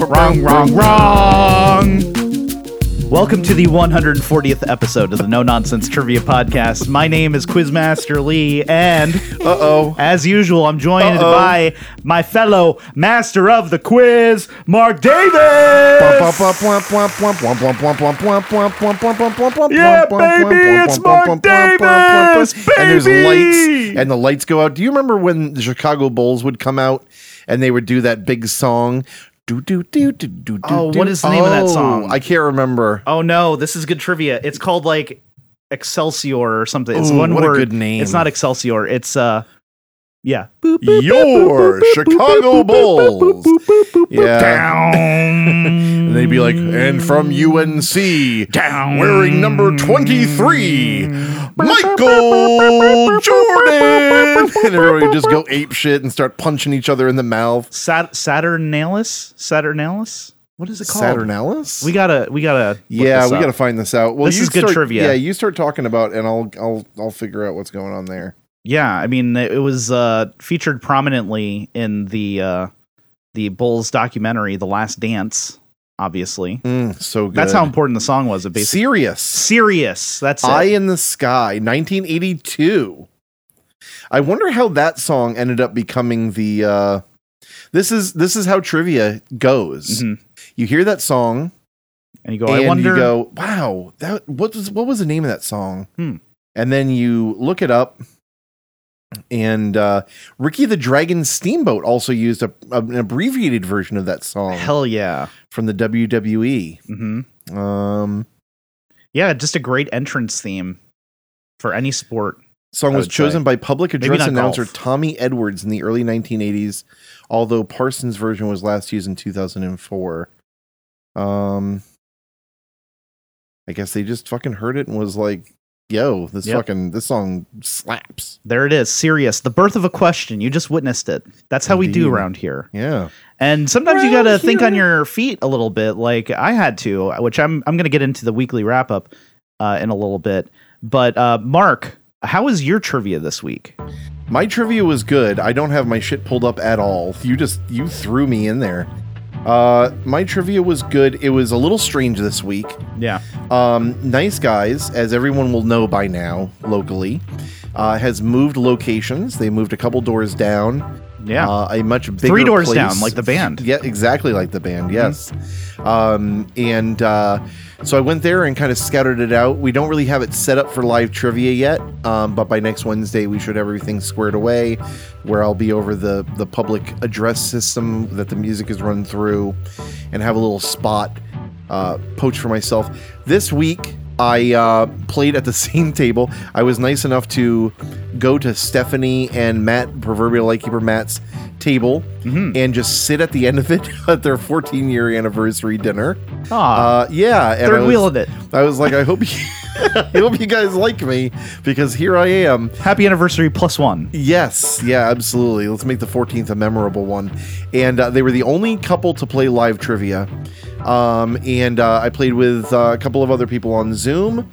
Wrong, wrong, wrong. Welcome to the 140th episode of the No Nonsense Trivia Podcast. My name is Quizmaster Lee, and as usual, I'm joined by my fellow master of the quiz, Mark Davis. Yeah, baby, it's Mark Davis, baby. And there's lights, and the lights go out. Do you remember when the Chicago Bulls would come out and they would do that big song? What is the name of that song? I can't remember. Oh no, this is good trivia. It's called like Excelsior or something. It's Ooh, one what word. a good name. It's not Excelsior. It's yeah. Your Chicago Bulls. Yeah. And they'd be like, and from UNC, wearing number 23, Michael Jordan. And everybody would just go ape shit and start punching each other in the mouth. Saturnalis? What is it called? Saturnalis? We gotta. Yeah, we gotta find this out. Well, this is good trivia. Yeah, you start talking about, and I'll figure out what's going on there. Yeah, I mean, it was featured prominently in the Bulls documentary, The Last Dance. Obviously, so good. That's how important the song was. Sirius. That's it. Eye in the Sky, 1982. I wonder how that song ended up becoming the. This is how trivia goes. Mm-hmm. You hear that song, and you go, "I wonder." You go, "Wow, what was the name of that song?" And then you look it up. And Ricky the Dragon Steamboat also used an abbreviated version of that song. Hell yeah. From the WWE. Mm-hmm. Yeah, just a great entrance theme for any sport. Song was chosen by public address announcer golf. Tommy Edwards in the early 1980s, although Parsons' version was last used in 2004. I guess they just fucking heard it and was like, yo, this song slaps. There it is. Sirius, the birth of a question. You just witnessed it. That's how we do around here. Yeah. And sometimes you got to think on your feet a little bit, like I had to, which I'm going to get into the weekly wrap up in a little bit. But Mark, how was your trivia this week? My trivia was good. I don't have my shit pulled up at all. You threw me in there. My trivia was good. It was a little strange this week. Yeah. Nice Guys, as everyone will know by now locally, has moved locations. They moved a couple doors down. Yeah. A much bigger 3 doors place. down, like the band. Yeah, exactly like the band. Yes. So I went there and kind of scouted it out. We don't really have it set up for live trivia yet, but by next Wednesday we should have everything squared away, where I'll be over the public address system that the music is run through, and have a little spot poached for myself. This week I played at the same table. I was nice enough to go to Stephanie and Matt, proverbial lightkeeper Matt's table, and just sit at the end of it at their 14-year anniversary dinner. Yeah. And Third wheel of it. I was like, I hope you guys like me, because here I am. Happy anniversary +1. Yes. Yeah, absolutely. Let's make the 14th a memorable one. And they were the only couple to play live trivia. I played with a couple of other people on Zoom.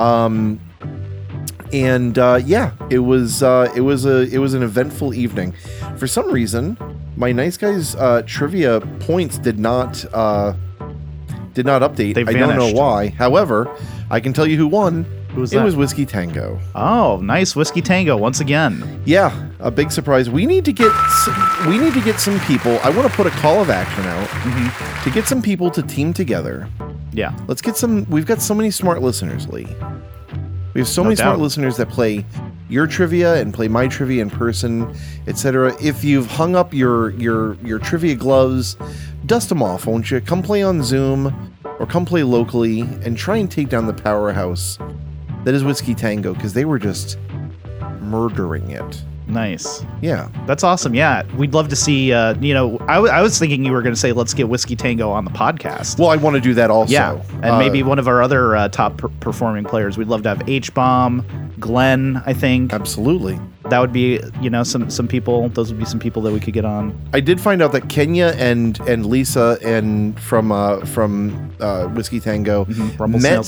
It was an eventful evening. For some reason, my Nice Guys trivia points did not update. They vanished. I don't know why. However, I can tell you who won. Who was that? It was Whiskey Tango. Oh, nice. Whiskey Tango once again. Yeah, a big surprise. We need to get some people. I want to put a call of action out to get some people to team together. Yeah. Let's get some. We've got so many smart listeners, Lee. We have so many smart listeners that play your trivia and play my trivia in person, etc. If you've hung up your trivia gloves, dust them off, won't you? Come play on Zoom or come play locally and try and take down the powerhouse that is Whiskey Tango, because they were just murdering it. Nice. Yeah. That's awesome. Yeah. We'd love to see, I was thinking you were going to say, let's get Whiskey Tango on the podcast. Well, I want to do that also. Yeah. And maybe one of our other top performing players. We'd love to have H-Bomb, Glenn, I think. Absolutely. That would be, some people. Those would be some people that we could get on. I did find out that Kenya and Lisa and from Whiskey Tango met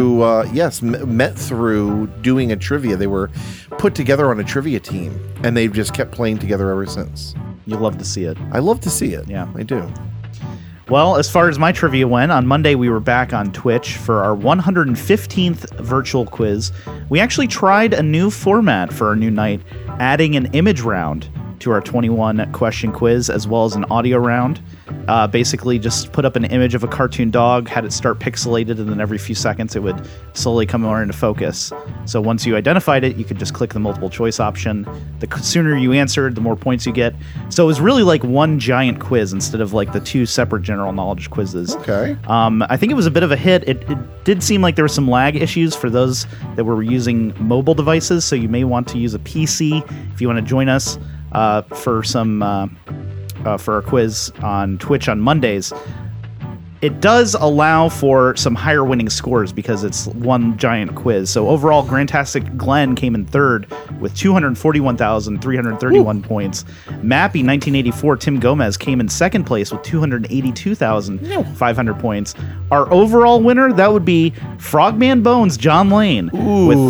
through doing a trivia. They were put together on a trivia team, and they've just kept playing together ever since. You'll love to see it. I love to see it. Yeah, I do. Well, as far as my trivia went, on Monday we were back on Twitch for our 115th virtual quiz. We actually tried a new format for our new night, adding an image round to our 21 question quiz as well as an audio round. Basically just put up an image of a cartoon dog, had it start pixelated, and then every few seconds it would slowly come more into focus. So once you identified it, you could just click the multiple choice option. The sooner you answered, the more points you get. So it was really like one giant quiz instead of like the two separate general knowledge quizzes. Okay. I think it was a bit of a hit. It did seem like there were some lag issues for those that were using mobile devices, so you may want to use a PC if you want to join us for our quiz on Twitch on Mondays. It does allow for some higher winning scores because it's one giant quiz. So overall, Grandtastic Glenn came in third with 241,331 points. Mappy 1984 Tim Gomez came in second place with 282,500 points. Our overall winner, that would be Frogman Bones John Lane with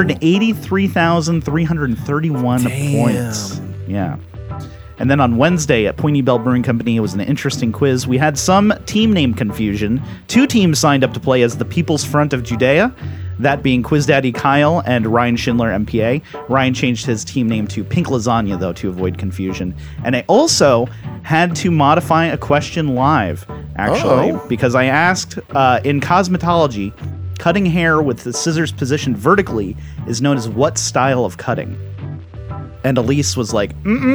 383,331 points. Yeah. And then on Wednesday at Pointy Bell Brewing Company, it was an interesting quiz. We had some team name confusion. Two teams signed up to play as the People's Front of Judea, that being Quiz Daddy Kyle and Ryan Schindler, MPA. Ryan changed his team name to Pink Lasagna, though, to avoid confusion. And I also had to modify a question live, actually, because I asked, in cosmetology, cutting hair with the scissors positioned vertically is known as what style of cutting? And Elise was like,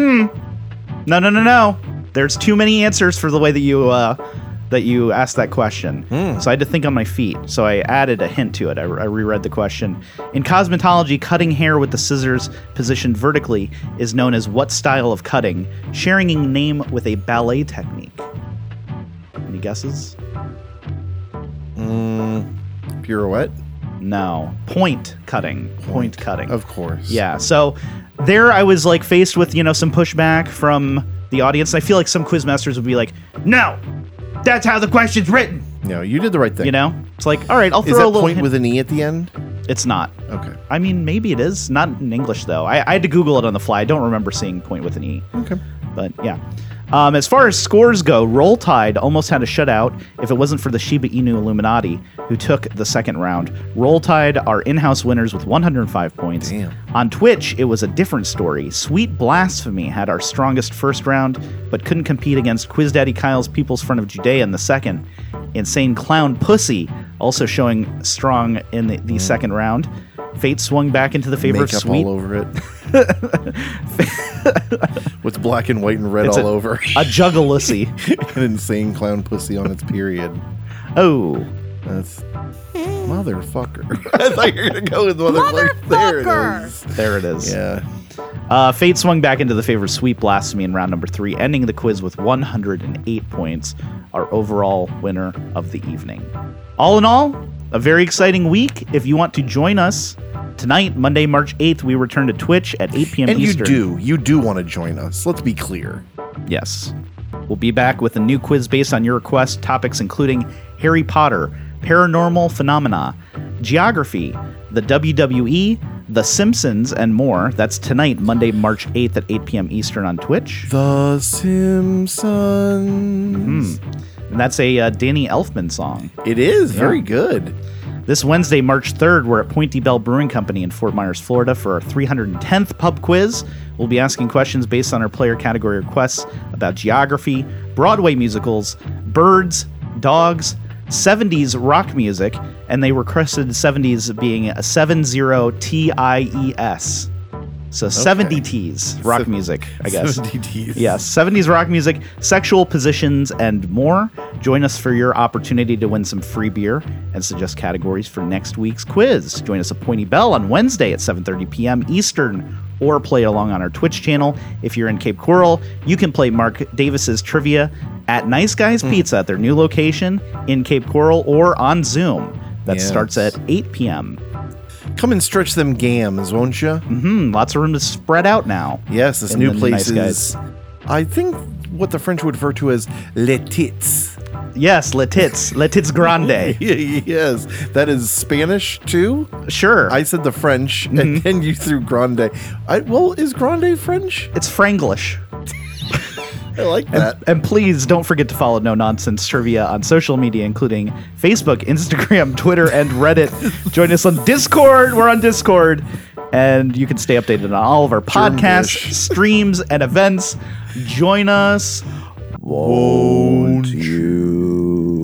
No. There's too many answers for the way that you asked that question. So I had to think on my feet. So I added a hint to it. I reread the question. In cosmetology, cutting hair with the scissors positioned vertically is known as what style of cutting? Sharing a name with a ballet technique. Any guesses? Pirouette? No. Point cutting. Point cutting. Of course. Yeah. So there I was like faced with, some pushback from the audience. I feel like some quizmasters would be like, no, that's how the question's written. No, you did the right thing. It's like, all right, I'll throw a little point hint. with an E at the end? It's not. Okay. I mean, maybe it is. Not in English, though. I had to Google it on the fly. I don't remember seeing point with an E. Okay. But yeah. As far as scores go, Roll Tide almost had a shutout if it wasn't for the Shiba Inu Illuminati, who took the second round. Roll Tide are in-house winners with 105 points. Damn. On Twitch, it was a different story. Sweet Blasphemy had our strongest first round, but couldn't compete against Quiz Daddy Kyle's People's Front of Judea in the second. Insane Clown Pussy also showing strong in the second round. Fate swung back into the favor of Sweet. Makeup all over it. What's black and white and red It's all over? A jugglelussy. An insane clown pussy on its period. Oh. That's motherfucker. I thought you were going to go with motherfucker. There it is. There it is. Yeah. Fate swung back into the favor of Sweet Blasphemy in round number 3, ending the quiz with 108 points, our overall winner of the evening. All in all, a very exciting week. If you want to join us tonight, Monday, March 8th, we return to Twitch at 8 p.m. And Eastern. you do want to join us. Let's be clear. Yes. We'll be back with a new quiz based on your request, topics including Harry Potter, paranormal phenomena, geography, the WWE, The Simpsons, and more. That's tonight, Monday, March 8th at 8 p.m. Eastern on Twitch. The Simpsons. And that's a Danny Elfman song. It is. Very good. This Wednesday, March 3rd, we're at Pointy Bell Brewing Company in Fort Myers, Florida for our 310th pub quiz. We'll be asking questions based on our player category requests about geography, Broadway musicals, birds, dogs, 70s rock music, and they requested 70s being a 70TIES. So 70Ts rock music, I guess. 70Ts. Yes, 70s rock music, sexual positions, and more. Join us for your opportunity to win some free beer and suggest categories for next week's quiz. Join us at Pointy Bell on Wednesday at 7:30 p.m. Eastern, or play along on our Twitch channel. If you're in Cape Coral, you can play Mark Davis's trivia at Nice Guys Pizza at their new location in Cape Coral, or on Zoom. That starts at 8 p.m. Come and stretch them gams, won't you? Lots of room to spread out now. Yes, this new place Nice is, I think, what the French would refer to as les tits. Yes, les tits grande. Yes, that is Spanish too. Sure. I said the French, and then you threw grande. Is grande French? It's Franglish. I like that. And please don't forget to follow No Nonsense Trivia on social media, including Facebook, Instagram, Twitter, and Reddit. Join us on Discord. We're on Discord. And you can stay updated on all of our podcasts, streams, and events. Join us. Won't you?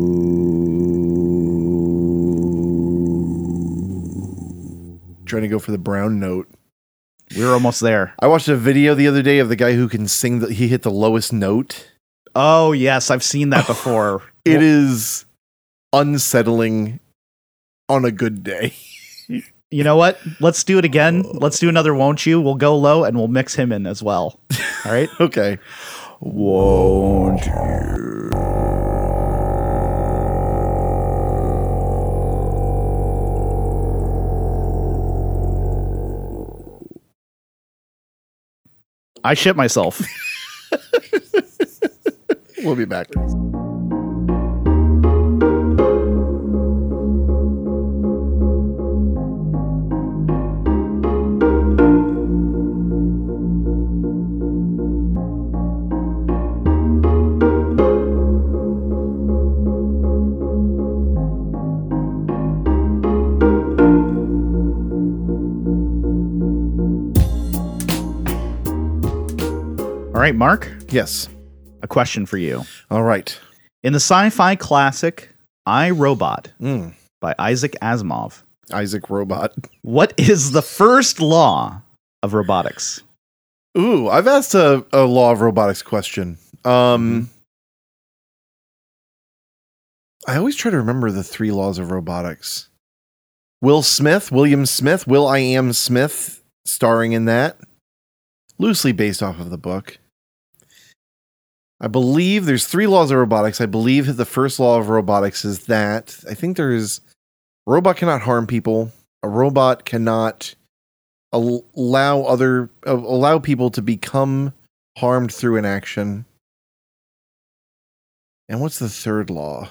Trying to go for the brown note. We're almost there. I watched a video the other day of the guy who can sing. He hit the lowest note. Oh, yes. I've seen that before. It is unsettling on a good day. You know what? Let's do it again. Let's do another Won't You? We'll go low and we'll mix him in as well. All right? Okay. Won't you? I shit myself. We'll be back. All right, Mark. Yes. A question for you. All right. In the sci-fi classic I, Robot by Isaac Asimov. Isaac Robot. What is the first law of robotics? Ooh, I've asked a law of robotics question. I always try to remember the 3 laws of robotics. William Smith, Will I Am Smith, starring in that. Loosely based off of the book. I believe there's 3 laws of robotics. I believe the first law of robotics is that I think there's a robot cannot harm people. A robot cannot allow people to become harmed through an action. And what's the third law?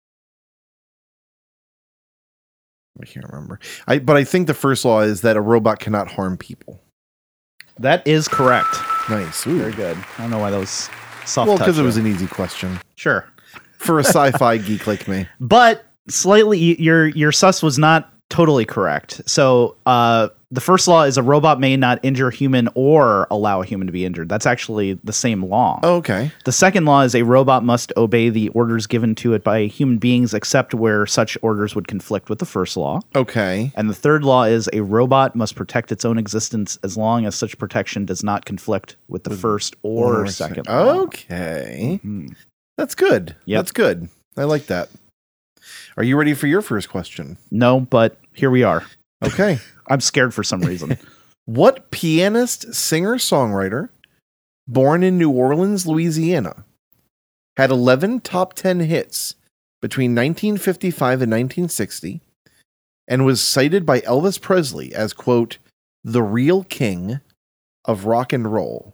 I can't remember. But I think the first law is that a robot cannot harm people. That is correct. Nice. Ooh. Very good. I don't know why those soft. Well, because it was an easy question. Sure. For a sci-fi geek like me. But slightly, your sus was not totally correct. So the first law is a robot may not injure a human or allow a human to be injured. That's actually the same law. Oh, okay. The second law is a robot must obey the orders given to it by human beings except where such orders would conflict with the first law. Okay. And the third law is a robot must protect its own existence as long as such protection does not conflict with the first or second law. Okay. Mm-hmm. That's good. Yep. That's good. I like that. Are you ready for your first question? No, but here we are. Okay. I'm scared for some reason. What pianist, singer, songwriter, born in New Orleans, Louisiana, had 11 top 10 hits between 1955 and 1960 and was cited by Elvis Presley as, quote, the real king of rock and roll?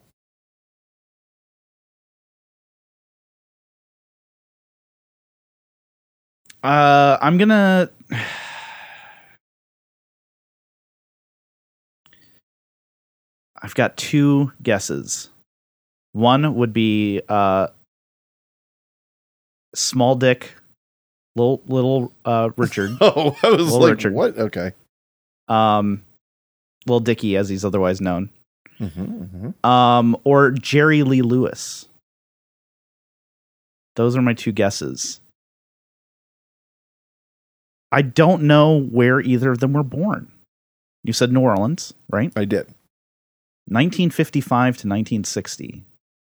I'm gonna. I've got 2 guesses. One would be Small Dick, little Richard. Oh, I was Little like, Richard. what? Okay. Little Dicky, as he's otherwise known. Mm-hmm, mm-hmm. Or Jerry Lee Lewis. Those are my 2 guesses. I don't know where either of them were born. You said New Orleans, right? I did. 1955 to 1960.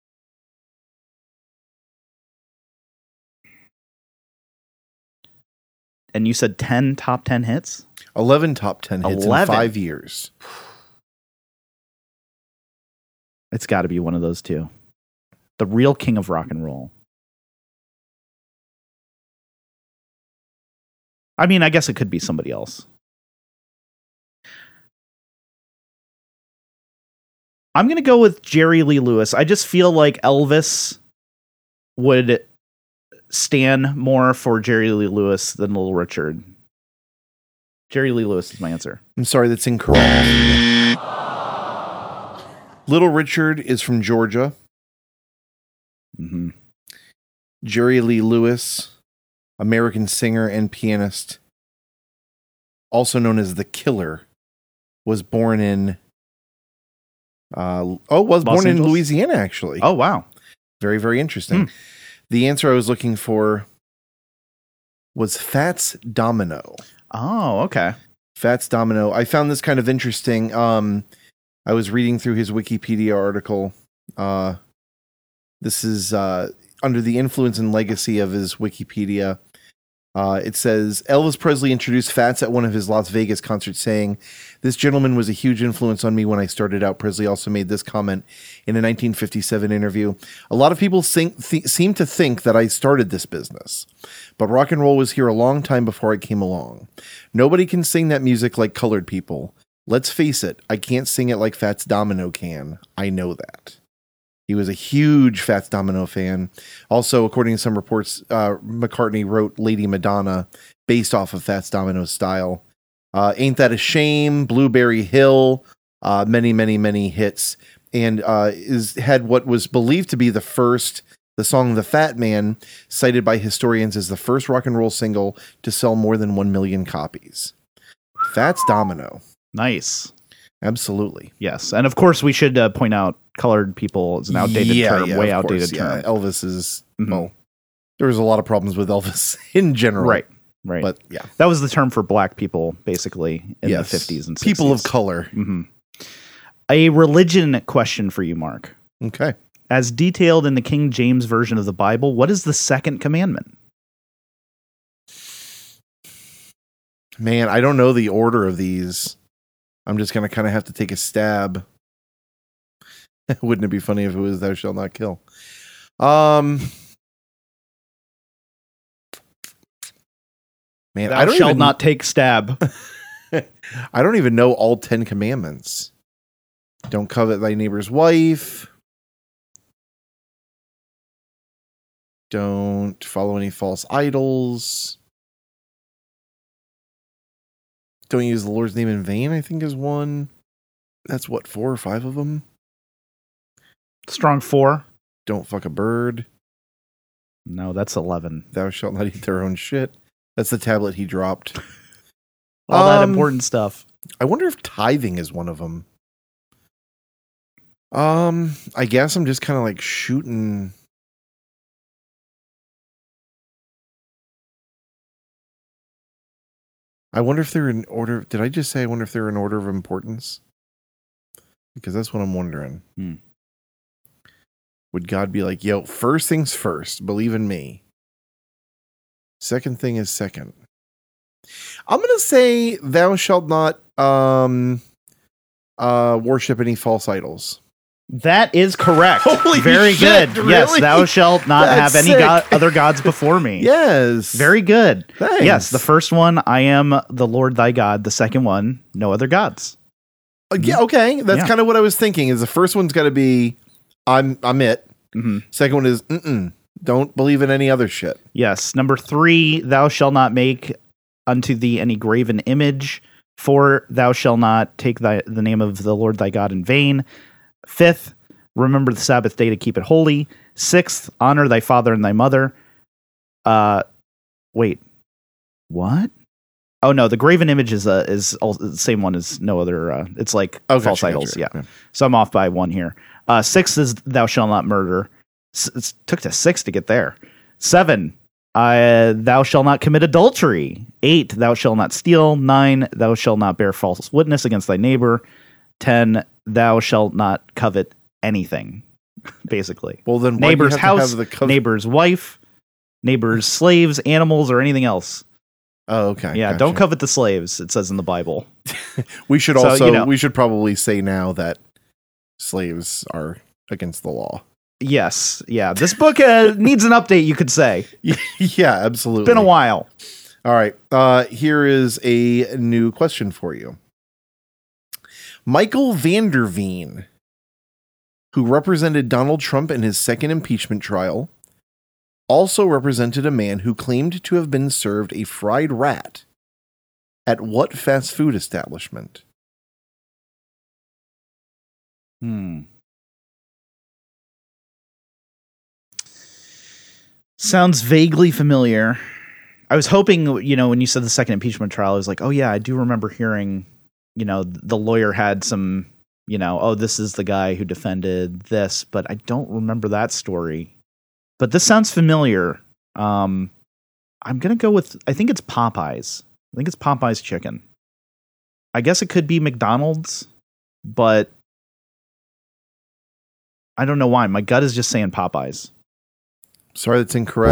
And you said 10 top 10 hits? 11 top 10 hits 11. in 5 years. It's got to be one of those 2. The real king of rock and roll. I mean, I guess it could be somebody else. I'm going to go with Jerry Lee Lewis. I just feel like Elvis would stand more for Jerry Lee Lewis than Little Richard. Jerry Lee Lewis is my answer. I'm sorry, that's incorrect. Little Richard is from Georgia. Mm-hmm. Jerry Lee Lewis, American singer and pianist, also known as The Killer, was born in Los Angeles? Louisiana, actually. Oh, wow. Very, very interesting. The answer I was looking for was Fats Domino. Oh, okay. Fats Domino. I found this kind of interesting. I was reading through his Wikipedia article. This is under the influence and legacy of his Wikipedia. It says, Elvis Presley introduced Fats at one of his Las Vegas concerts, saying, "This gentleman was a huge influence on me when I started out." Presley also made this comment in a 1957 interview. "A lot of people seem to think that I started this business, but rock and roll was here a long time before I came along. Nobody can sing that music like colored people. Let's face it, I can't sing it like Fats Domino can. I know that." He was a huge Fats Domino fan. Also, according to some reports, McCartney wrote Lady Madonna based off of Fats Domino's style. Ain't That a Shame, Blueberry Hill, many, many, many hits. And had what was believed to be the song The Fat Man, cited by historians as the first rock and roll single to sell more than 1 million copies. Fats Domino. Nice. Absolutely. Yes. And of course, we should point out colored people is an outdated term, way outdated term. Elvis is, well, there was a lot of problems with Elvis in general. Right. But yeah. That was the term for black people, basically, in the 50s and 60s. People of color. Mm-hmm. A religion question for you, Mark. Okay. As detailed in the King James Version of the Bible, what is the second commandment? Man, I don't know the order of these. I'm just going to kind of have to take a stab. Wouldn't it be funny if it was "Thou shalt not kill"? Man, Thou shalt not take stab. I don't even know all 10 commandments. Don't covet thy neighbor's wife. Don't follow any false idols. Don't use the Lord's name in vain, I think is one. That's what, 4 or 5 of them? Strong 4. Don't fuck a bird. No, that's 11. Thou shalt not eat their own shit. That's the tablet he dropped. All that important stuff. I wonder if tithing is one of them. I guess I'm just kind of like shooting. I wonder if they're in order. Did I just say I wonder if they're in order of importance? Because that's what I'm wondering. Would God be like, yo, first things first, believe in me. Second thing is second. I'm going to say thou shalt not worship any false idols. That is correct. Holy Very shit, good. really? Yes, thou shalt not That's have any sick. other gods before me. Yes. Very good. Thanks. Yes, the first one, I am the Lord thy God. The second one, no other gods. Yeah, okay. That's kind of what I was thinking. Is the first one's got to be, I'm it. Mm-hmm. Second one is, don't believe in any other shit. Yes. Number 3, thou shalt not make unto thee any graven image. 4, thou shalt not take the name of the Lord thy God in vain. 5th, remember the Sabbath day to keep it holy. 6th, honor thy father and thy mother. Wait, what? Oh no, the graven image is the same one as no other. It's like false idols. Gotcha. Yeah. So I'm off by 1 here. 6 is thou shalt not murder. It took to 6 to get there. 7, thou shalt not commit adultery. 8, thou shalt not steal. 9, thou shalt not bear false witness against thy neighbor. 10, thou shalt not covet anything. Basically, Well, then neighbor's house, the neighbor's wife, neighbor's slaves, animals, or anything else. Oh, okay. Yeah, Gotcha. don't covet the slaves. It says in the Bible. We should So, also we should probably say now that slaves are against the law. Yes, yeah. This book needs an update. You could say. Yeah, absolutely. It's been a while. All right. Here is a new question for you. Michael Vanderveen, who represented Donald Trump in his second impeachment trial, also represented a man who claimed to have been served a fried rat at what fast food establishment? Sounds vaguely familiar. I was hoping, when you said the second impeachment trial, I was like, oh yeah, I do remember hearing, the lawyer had some, oh, this is the guy who defended this, but I don't remember that story. But this sounds familiar. I'm going to go with, I think it's Popeyes. I think it's Popeyes chicken. I guess it could be McDonald's, but I don't know why. My gut is just saying Popeyes. Sorry, that's incorrect.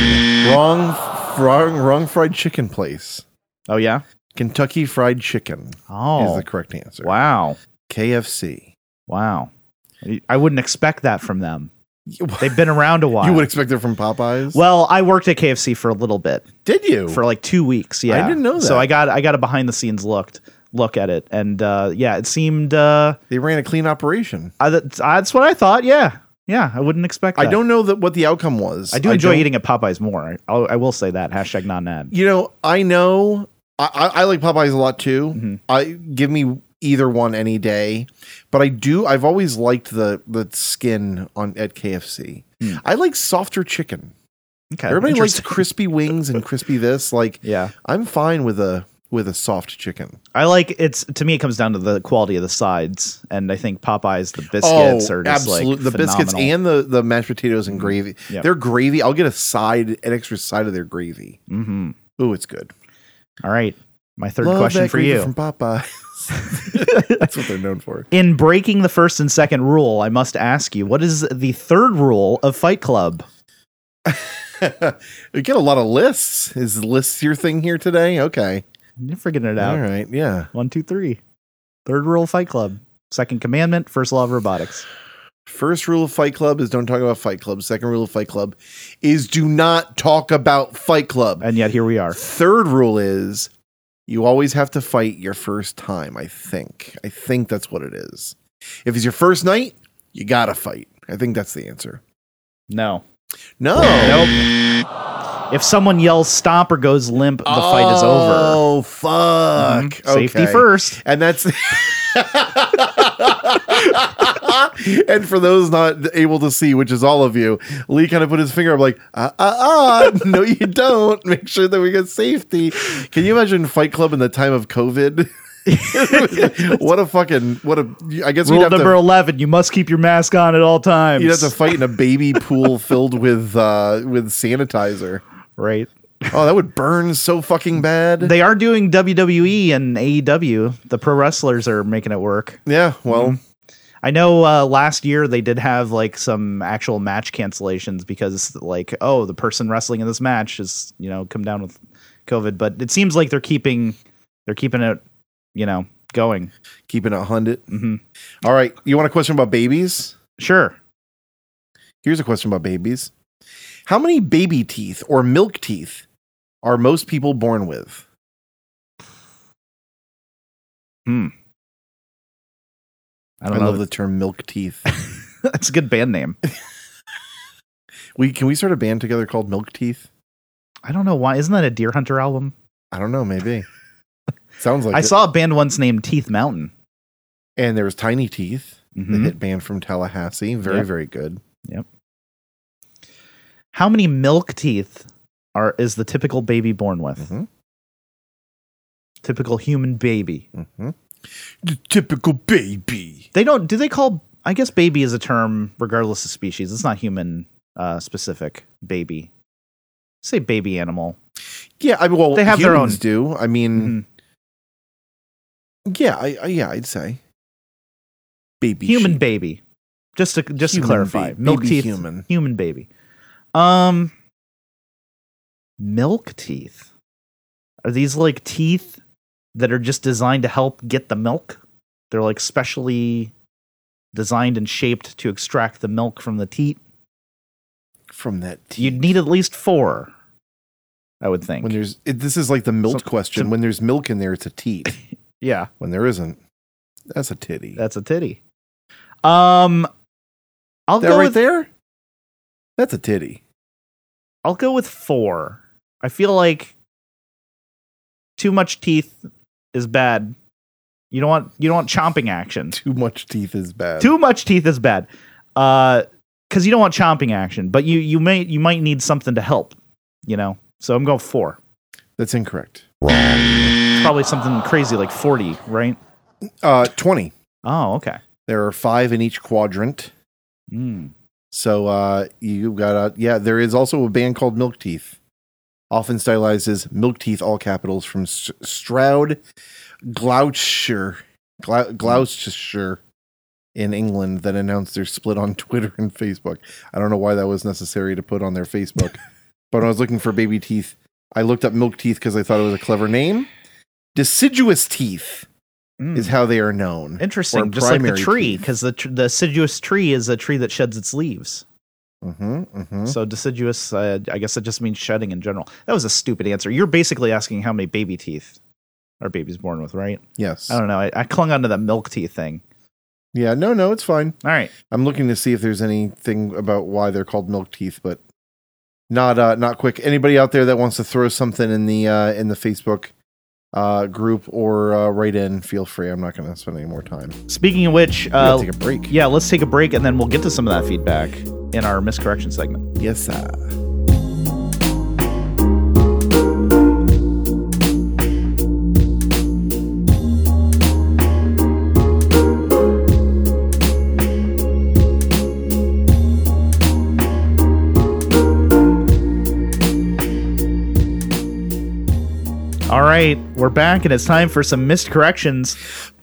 Wrong fried chicken place. Oh, yeah? Kentucky Fried Chicken is the correct answer. Wow. KFC. Wow. I wouldn't expect that from them. They've been around a while. You would expect it from Popeyes? Well, I worked at KFC for a little bit. Did you? For like 2 weeks, yeah. I didn't know that. So I got a behind the scenes look at it, and it seemed they ran a clean operation. That's what I thought. Yeah, I wouldn't expect that. I don't know what the outcome was. I do enjoy eating at Popeyes more. I will say that. # non-ad. I know I like Popeyes a lot too. Mm-hmm. Give me either one any day, but I've always liked the skin at KFC. I like softer chicken. Okay, everybody likes crispy wings and crispy this. I'm fine with a soft chicken. I like to me it comes down to the quality of the sides, and I think Popeyes the biscuits are just absolutely. The biscuits and the mashed potatoes and gravy. Yep. Their gravy, I'll get an extra side of their gravy. Mm-hmm. Ooh, it's good. All right, my third question for you from Popeyes. That's what they're known for. In breaking the first and second rule, I must ask you, what is the third rule of Fight Club? We get a lot of lists. Is lists your thing here today? Okay. You're figuring it out. All right, yeah. 1, 2, 3. Third rule of Fight Club. Second commandment. First law of robotics. First rule of Fight Club is don't talk about Fight Club. Second rule of Fight Club is do not talk about Fight Club. And yet here we are. Third rule is you always have to fight your first time, I think. I think that's what it is. If it's your first night, you gotta fight. I think that's the answer. No. Nope. If someone yells stop or goes limp, the fight is over. Oh, fuck. Mm-hmm. Safety first. And that's... And for those not able to see, which is all of you, Lee kind of put his finger up like, no, you don't. Make sure that we get safety. Can you imagine Fight Club in the time of COVID? I guess rule number 11, you must keep your mask on at all times. You'd have to fight in a baby pool filled with sanitizer. Right. Oh, that would burn so fucking bad. They are doing WWE and AEW. The pro wrestlers are making it work. Yeah, well, I know last year they did have some actual match cancellations because the person wrestling in this match has come down with COVID, but it seems like they're keeping it going. Keeping it 100. Mm-hmm. All right, you want a question about babies? Sure. Here's a question about babies. How many baby teeth or milk teeth are most people born with? I love the term milk teeth. That's a good band name. Can we start a band together called Milk Teeth? I don't know why. Isn't that a Deer Hunter album? I don't know. Maybe. Sounds like I saw a band once named Teeth Mountain. And there was Tiny Teeth, the hit band from Tallahassee. Very, very good. Yep. How many milk teeth is the typical baby born with? Mm-hmm. Typical human baby. Mm-hmm. The typical baby. Do they call, I guess baby is a term regardless of species. It's not human specific baby. Say baby animal. Yeah, I mean, well, they have their own. Do I mean? Yeah, I'd say baby human sheep. Baby. Just to clarify, milk baby teeth, human baby. Milk teeth. Are these teeth that are just designed to help get the milk? They're specially designed and shaped to extract the milk from the teat. From that teat. You'd need at least 4, I would think. This is like the milk question. When there's milk in there, it's a teat. Yeah. When there isn't, that's a titty. That's a titty. I'll go right there. That's a titty. I'll go with 4. I feel like too much teeth is bad. You don't want chomping action. Too much teeth is bad. Too much teeth is bad. Because because you don't want chomping action, but you might need something to help, So I'm going 4. That's incorrect. It's probably something crazy like 40, right? 20. Oh, okay. There are 5 in each quadrant. So you got there is also a band called Milk Teeth, often stylized as Milk Teeth, all capitals, from Stroud, Gloucestershire in England, that announced their split on Twitter and Facebook. I don't know why that was necessary to put on their Facebook, but when I was looking for baby teeth, I looked up Milk Teeth because I thought it was a clever name. Deciduous teeth is how they are known. Interesting, just like the tree, because the deciduous tree is a tree that sheds its leaves. So deciduous, I guess it just means shedding in general. That was a stupid answer. You're basically asking how many baby teeth are babies born with, right? Yes. I don't know. I clung onto that milk teeth thing. Yeah, no, it's fine. All right. I'm looking to see if there's anything about why they're called milk teeth, but not quick. Anybody out there that wants to throw something in the Facebook group or write in, feel free. I'm not going to spend any more time. Speaking of which, take a break. Yeah, let's take a break, and then we'll get to some of that feedback in our miscorrection segment. Yes, sir. All right, we're back, and it's time for some missed corrections.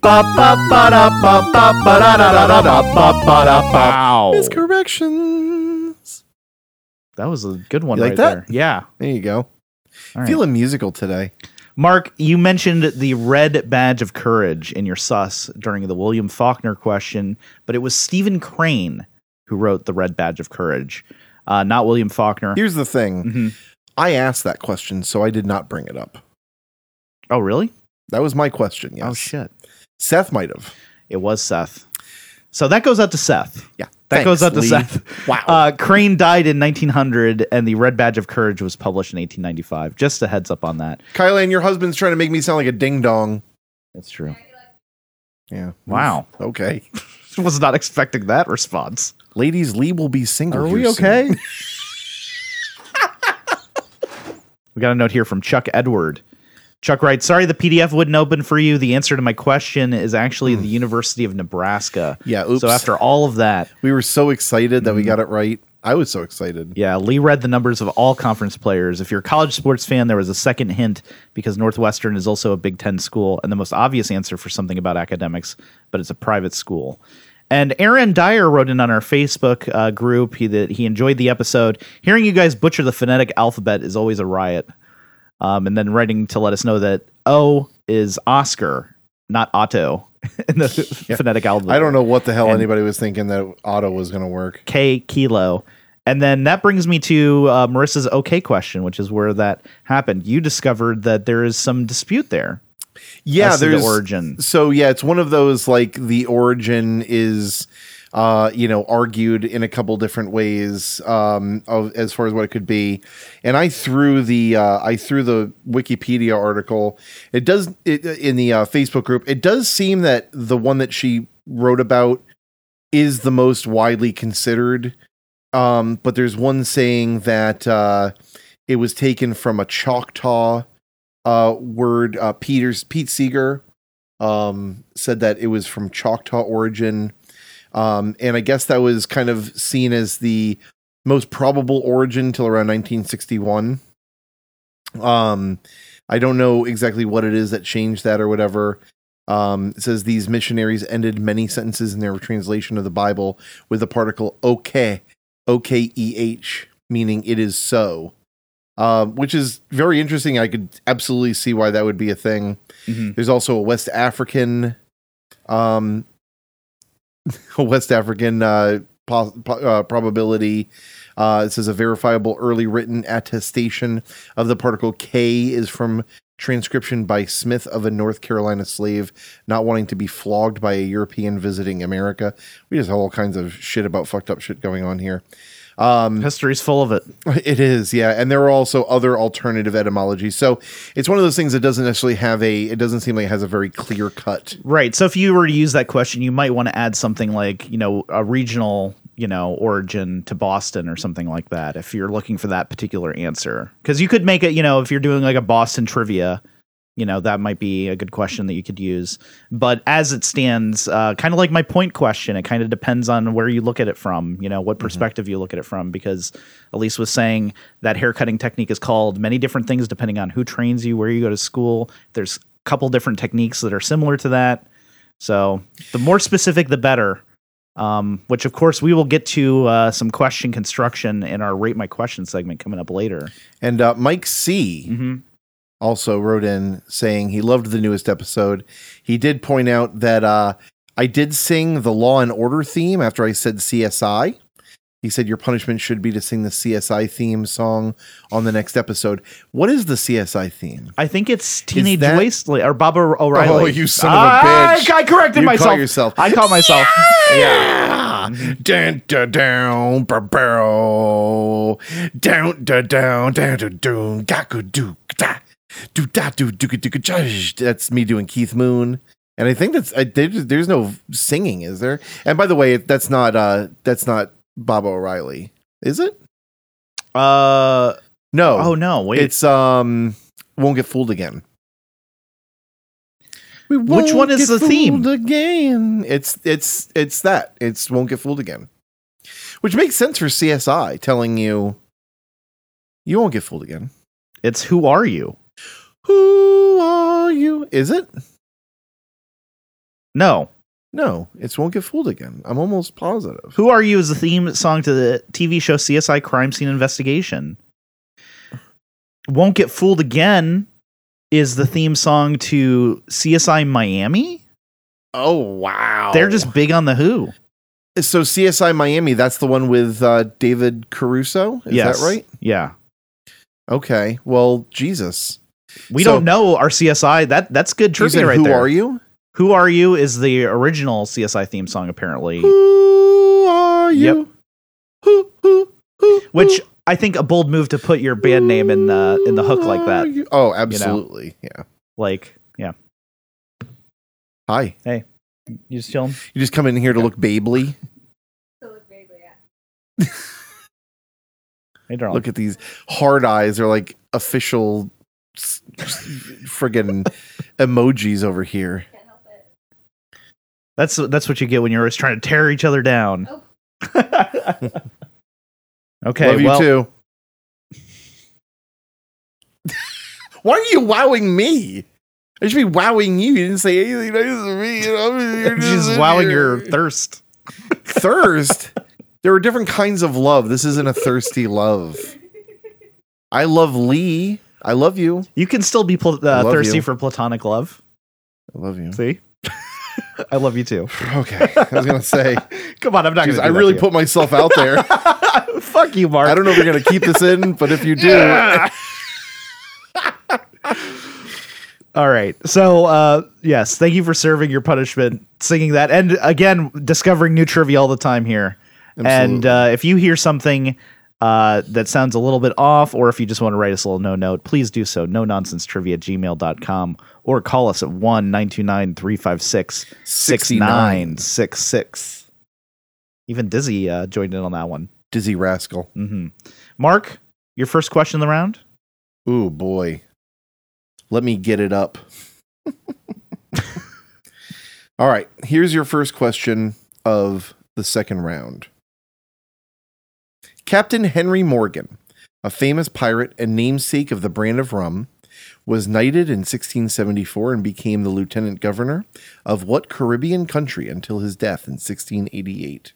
Miscorrections. That was a good one, you like right that? there. Yeah. There you go. All right. Feeling musical today. Mark, you mentioned the Red Badge of Courage in your sus during the William Faulkner question, but it was Stephen Crane who wrote the Red Badge of Courage, not William Faulkner. Here's the thing. I asked that question, so I did not bring it up. Oh, really? That was my question, yes. Oh, shit. Seth might have. It was Seth. So that goes out to Seth. Yeah. That goes out to Lee. Seth. Wow. Crane died in 1900, and the Red Badge of Courage was published in 1895. Just a heads up on that. Kylan, your husband's trying to make me sound like a ding-dong. That's true. Yeah. Wow. Okay. Was not expecting that response. Ladies, Lee will be single. Are we okay? We got a note here from Chuck Edward. Chuck writes, sorry the PDF wouldn't open for you. The answer to my question is actually the University of Nebraska. Yeah, oops. So after all of that, we were so excited that we got it right. I was so excited. Yeah, Lee read the numbers of all conference players. If you're a college sports fan, there was a second hint because Northwestern is also a Big Ten school, and the most obvious answer for something about academics, but it's a private school. And Aaron Dyer wrote in on our Facebook group that he enjoyed the episode. Hearing you guys butcher the phonetic alphabet is always a riot. And then writing to let us know that O is Oscar, not Otto, in the phonetic alphabet. I don't know what the hell anybody was thinking that Otto was going to work. K, kilo. And then that brings me to Marissa's okay question, which is where that happened. You discovered that there is some dispute there. Yeah, there's the origin. So yeah, it's one of those like the origin is argued in a couple different ways as far as what it could be. And I threw the Wikipedia article. It does in the Facebook group. It does seem that the one that she wrote about is the most widely considered. But there's one saying that it was taken from a Choctaw word. Pete Seeger said that it was from Choctaw origin. And I guess that was kind of seen as the most probable origin till around 1961. I don't know exactly what it is that changed that or whatever. It says these missionaries ended many sentences in their translation of the Bible with the particle okay, O-K-E-H, meaning it is so. Which is very interesting. I could absolutely see why that would be a thing. Mm-hmm. There's also a West African probability. It says a verifiable early written attestation of the particle K is from transcription by Smith of a North Carolina slave not wanting to be flogged by a European visiting America. We just have all kinds of shit about fucked up shit going on here. History's full of it. It is, yeah. And there are also other alternative etymologies. So it's one of those things that doesn't necessarily have it doesn't seem like it has a very clear cut. Right. So if you were to use that question, you might want to add something like, a regional, origin to Boston or something like that, if you're looking for that particular answer. Because you could make it, if you're doing like a Boston trivia, that might be a good question that you could use. But as it stands, kind of like my point question, it kind of depends on where you look at it from, what perspective you look at it from, because Elise was saying that haircutting technique is called many different things depending on who trains you, where you go to school. There's a couple different techniques that are similar to that. So the more specific, the better. Which, of course, we will get to some question construction in our Rate My Question segment coming up later. And Mike C. Also wrote in saying he loved the newest episode. He did point out that I did sing the Law and Order theme after I said CSI. He said your punishment should be to sing the CSI theme song on the next episode. What is the CSI theme? I think it's Teenage Wasteland or Baba O'Reilly. Oh, you son of a bitch. I corrected myself. Call yourself. I caught myself. Yeah. Down, down, down, barrel. Down, down, down, down, down, gaku, do, da, do, da, do, do, do, judge. That's me doing Keith Moon. And I think there's no singing, is there? And by the way, that's not Baba O'Reilly, is it? No. Oh no, wait. It's Won't Get Fooled Again. Which one is the theme? Again. It's that. It's Won't Get Fooled Again. Which makes sense for CSI telling you won't get fooled again. It's Who Are You? Who are you? Is it? No, it's Won't Get Fooled Again. I'm almost positive. Who Are You is the theme song to the TV show CSI Crime Scene Investigation. Won't Get Fooled Again is the theme song to CSI Miami. Oh, wow. They're just big on the Who. So CSI Miami, that's the one with David Caruso? Is that right? Yeah. Okay. Well, Jesus. We don't know our CSI. That's good trivia right there. Who Are You? Who Are You is the original CSI theme song, apparently. Who are you? Yep. Who, which I think a bold move to put your band name in the hook like that. Oh, absolutely. Yeah. Yeah. Hi. Hey, you just chilling? You just come in here to look babely? Hey, darling. Look at these hard eyes. They're like official friggin' emojis over here. That's what you get when you're always trying to tear each other down. Oh. Okay, love you too. Why are you wowing me? I should be wowing you. You didn't say anything nice to me. You're just wowing your thirst. Thirst? There are different kinds of love. This isn't a thirsty love. I love Lee. I love you. You can still be thirsty for platonic love. I love you. See? I love you too. Okay. I was going to say. Come on, I'm not going to. I really put myself out there. Fuck you, Mark. I don't know if you're going to keep this in, but if you do. Yeah. All right. So, yes, thank you for serving your punishment, singing that. And again, discovering new trivia all the time here. Absolutely. And if you hear something that sounds a little bit off, or if you just want to write us a little no-note, please do so. nononsensetrivia@gmail.com, or call us at 1-929-356-6966. Even Dizzy joined in on that one. Dizzy rascal. Mm-hmm. Mark, your first question of the round? Ooh, boy. Let me get it up. All right. Here's your first question of the second round. Captain Henry Morgan, a famous pirate and namesake of the brand of rum, was knighted in 1674 and became the lieutenant governor of what Caribbean country until his death in 1688?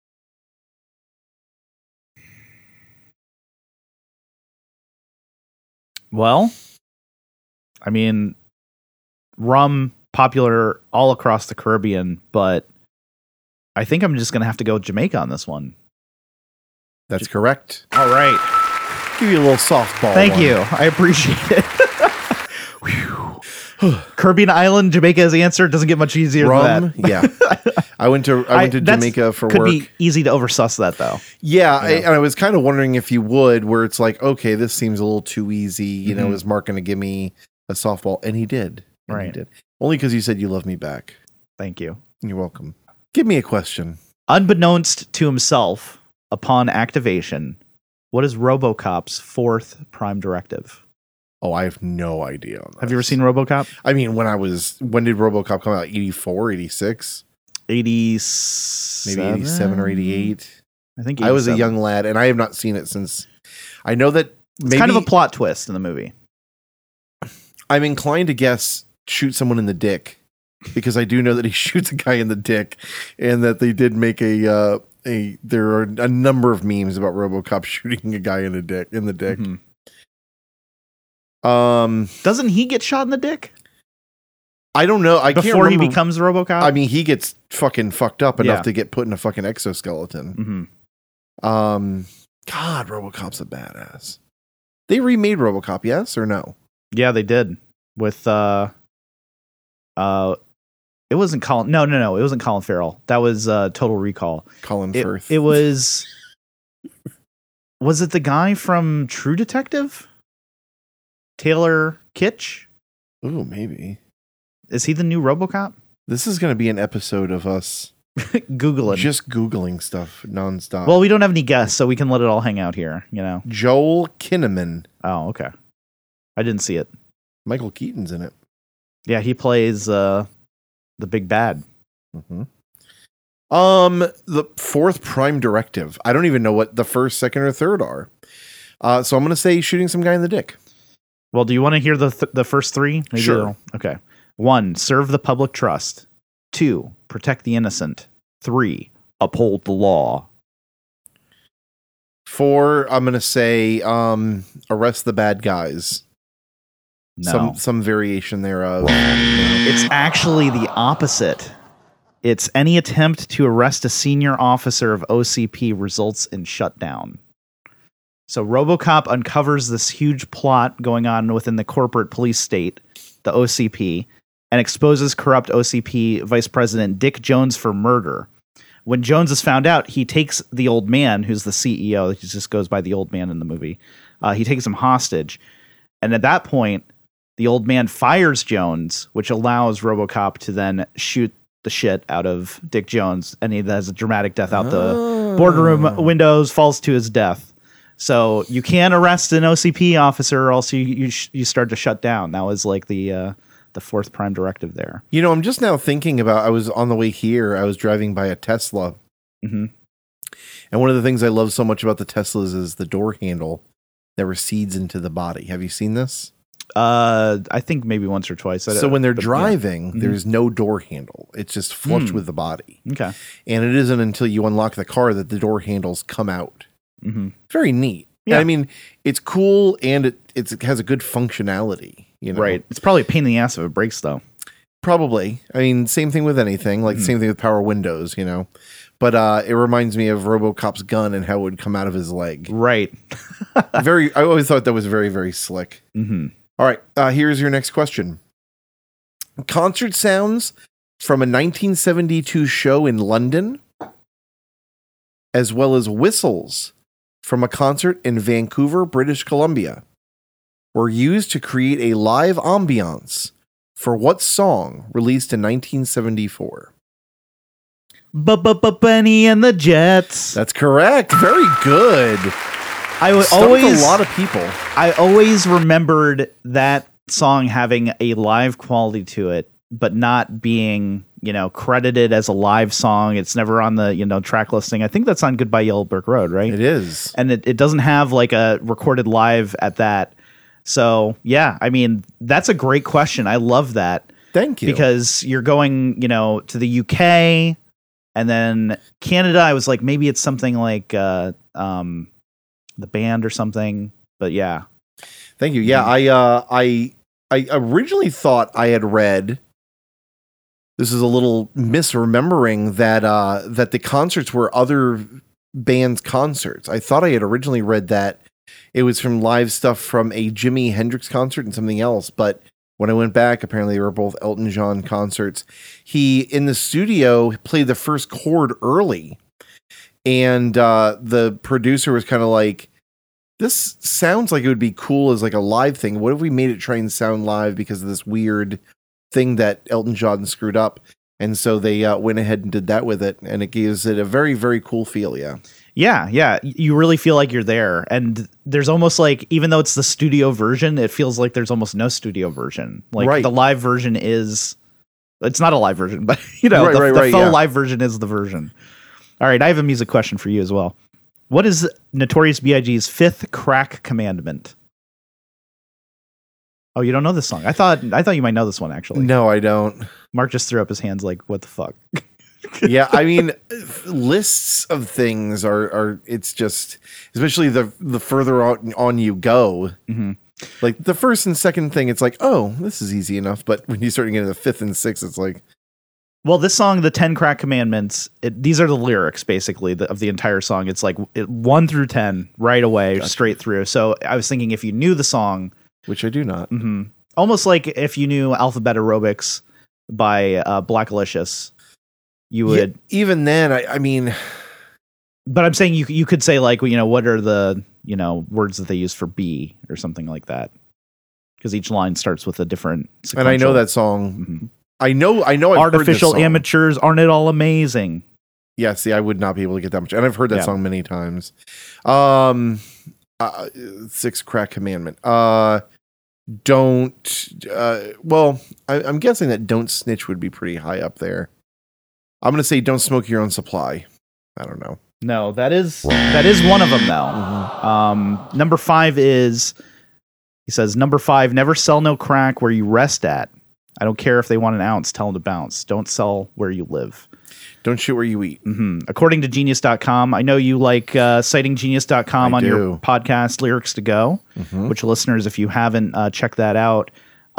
Well, I mean, rum popular all across the Caribbean, but I think I'm just going to have to go with Jamaica on this one. That's correct. All right. Give you a little softball. Thank you. I appreciate it. Caribbean island, Jamaica is the answer. It doesn't get much easier than that. Yeah. I went to Jamaica for work. Could be easy to oversuss that, though. Yeah, I was kind of wondering if you would, where it's like, okay, this seems a little too easy. You know, is Mark going to give me a softball? And he did. Right. He did. Only because you said you love me back. Thank you. You're welcome. Give me a question. Unbeknownst to himself, upon activation, what is RoboCop's fourth prime directive? Oh, I have no idea on that. Have you ever seen RoboCop? I mean, when did RoboCop come out? 84, 86? 87? Maybe 87 or 88. I think 87. I was a young lad, and I have not seen it since. I know that it's kind of a plot twist in the movie. I'm inclined to guess shoot someone in the dick, because I do know that he shoots a guy in the dick, and that they did make there are a number of memes about RoboCop shooting a guy in the dick. Mm-hmm. Doesn't he get shot in the dick? I don't know. I can't remember. Before he becomes RoboCop? I mean, he gets fucking fucked up enough to get put in a fucking exoskeleton. Mm-hmm. God, RoboCop's a badass. They remade RoboCop, yes or no? Yeah, they did. With it wasn't Colin. No, it wasn't Colin Farrell. That was Total Recall. Colin Firth. It was. Was it the guy from True Detective? Taylor Kitsch? Ooh, maybe. Is he the new RoboCop? This is going to be an episode of us Googling. Just Googling stuff nonstop. Well, we don't have any guests, so we can let it all hang out here, you know. Joel Kinnaman. Oh, okay. I didn't see it. Michael Keaton's in it. Yeah, he plays the big bad. Mm-hmm. The fourth prime directive. I don't even know what the first, second, or third are. So I'm going to say shooting some guy in the dick. Well, do you want to hear the first three? Maybe sure. Okay. 1, serve the public trust. 2, protect the innocent. 3, uphold the law. 4, I'm going to say arrest the bad guys. No. Some variation thereof. It's actually the opposite. It's any attempt to arrest a senior officer of OCP results in shutdown. So RoboCop uncovers this huge plot going on within the corporate police state, the OCP, and exposes corrupt OCP Vice President Dick Jones for murder. When Jones is found out, he takes the old man, who's the CEO, he just goes by the old man in the movie, he takes him hostage. And at that point, the old man fires Jones, which allows RoboCop to then shoot the shit out of Dick Jones, and he has a dramatic death out the boardroom windows, falls to his death. So you can't arrest an OCP officer, or else you start to shut down. That was like the fourth prime directive there. You know, I'm just now thinking about, I was on the way here, I was driving by a Tesla. Mm-hmm. And one of the things I love so much about the Teslas is the door handle that recedes into the body. Have you seen this? I think maybe once or twice. So when they're driving, there's no door handle. It's just flush with the body. Okay. And it isn't until you unlock the car that the door handles come out. Mm-hmm. Very neat. Yeah. And I mean, it's cool, and it has a good functionality. You know? Right. It's probably a pain in the ass if it breaks, though. Probably. I mean, same thing with anything. Like, same thing with power windows, you know. But it reminds me of RoboCop's gun and how it would come out of his leg. Right. I always thought that was very, very slick. Mm-hmm. All right. Here's your next question. Concert sounds from a 1972 show in London, as well as whistles from a concert in Vancouver, British Columbia, were used to create a live ambiance for what song released in 1974? Benny and the Jets. That's correct. Very good. I always a lot of people. I always remembered that song having a live quality to it, but not being, credited as a live song. It's never on the, track listing. I think that's on Goodbye Yellow Brick Road, right? It is. And it doesn't have like a recorded live at that. So, yeah, I mean, that's a great question. I love that. Thank you. Because you're going, to the UK and then Canada. I was like, maybe it's something like the band or something. But yeah. Thank you. Yeah, I originally thought I had read, this is a little misremembering, that the concerts were other bands' concerts. I thought I had originally read that it was from live stuff from a Jimi Hendrix concert and something else. But when I went back, apparently they were both Elton John concerts. He, in the studio, played the first chord early. And the producer was kind of like, this sounds like it would be cool as like a live thing. What if we made it try and sound live because of this weird thing that Elton John screwed up? And so they went ahead and did that with it, and it gives it a very, very cool feel. Yeah. Yeah. You really feel like you're there. And there's almost like, even though it's the studio version, it feels like there's almost no studio version. Like the live version it's not a live version, but the faux live version is the version. All right. I have a music question for you as well. What is Notorious B.I.G.'s fifth crack commandment? Oh, you don't know this song? I thought you might know this one, actually. No, I don't. Mark just threw up his hands like, what the fuck? Yeah, I mean, lists of things are it's just, especially the further on you go. Mm-hmm. Like the first and second thing, it's like, oh, this is easy enough. But when you start getting into the fifth and sixth, it's like, well, this song, the 10 Crack Commandments, these are the lyrics, basically, of the entire song. It's like 1 through 10 right away, straight through. So I was thinking if you knew the song... Which I do not. Mm-hmm, almost like if you knew Alphabet Aerobics by Blackalicious, you would... Yeah, even then, I mean... But I'm saying you could say, like, what are the, words that they use for B or something like that. Because each line starts with a different sequential. And I know that song... Mm-hmm. I know. I've Artificial heard this song. Amateurs, aren't it all amazing? Yeah, see, I would not be able to get that much, and I've heard that song many times. Sixth Crack Commandment. Don't. Well, I'm guessing that "Don't Snitch" would be pretty high up there. I'm gonna say "Don't Smoke Your Own Supply." I don't know. No, that is one of them though. Mm-hmm. Number 5 is. He says, number 5, never sell no crack where you rest at. I don't care if they want an ounce, tell them to bounce. Don't sell where you live. Don't shoot where you eat. Mm-hmm. According to Genius.com, I know you like citing Genius.com on your podcast, Lyrics to Go, mm-hmm. which listeners, if you haven't, check that out.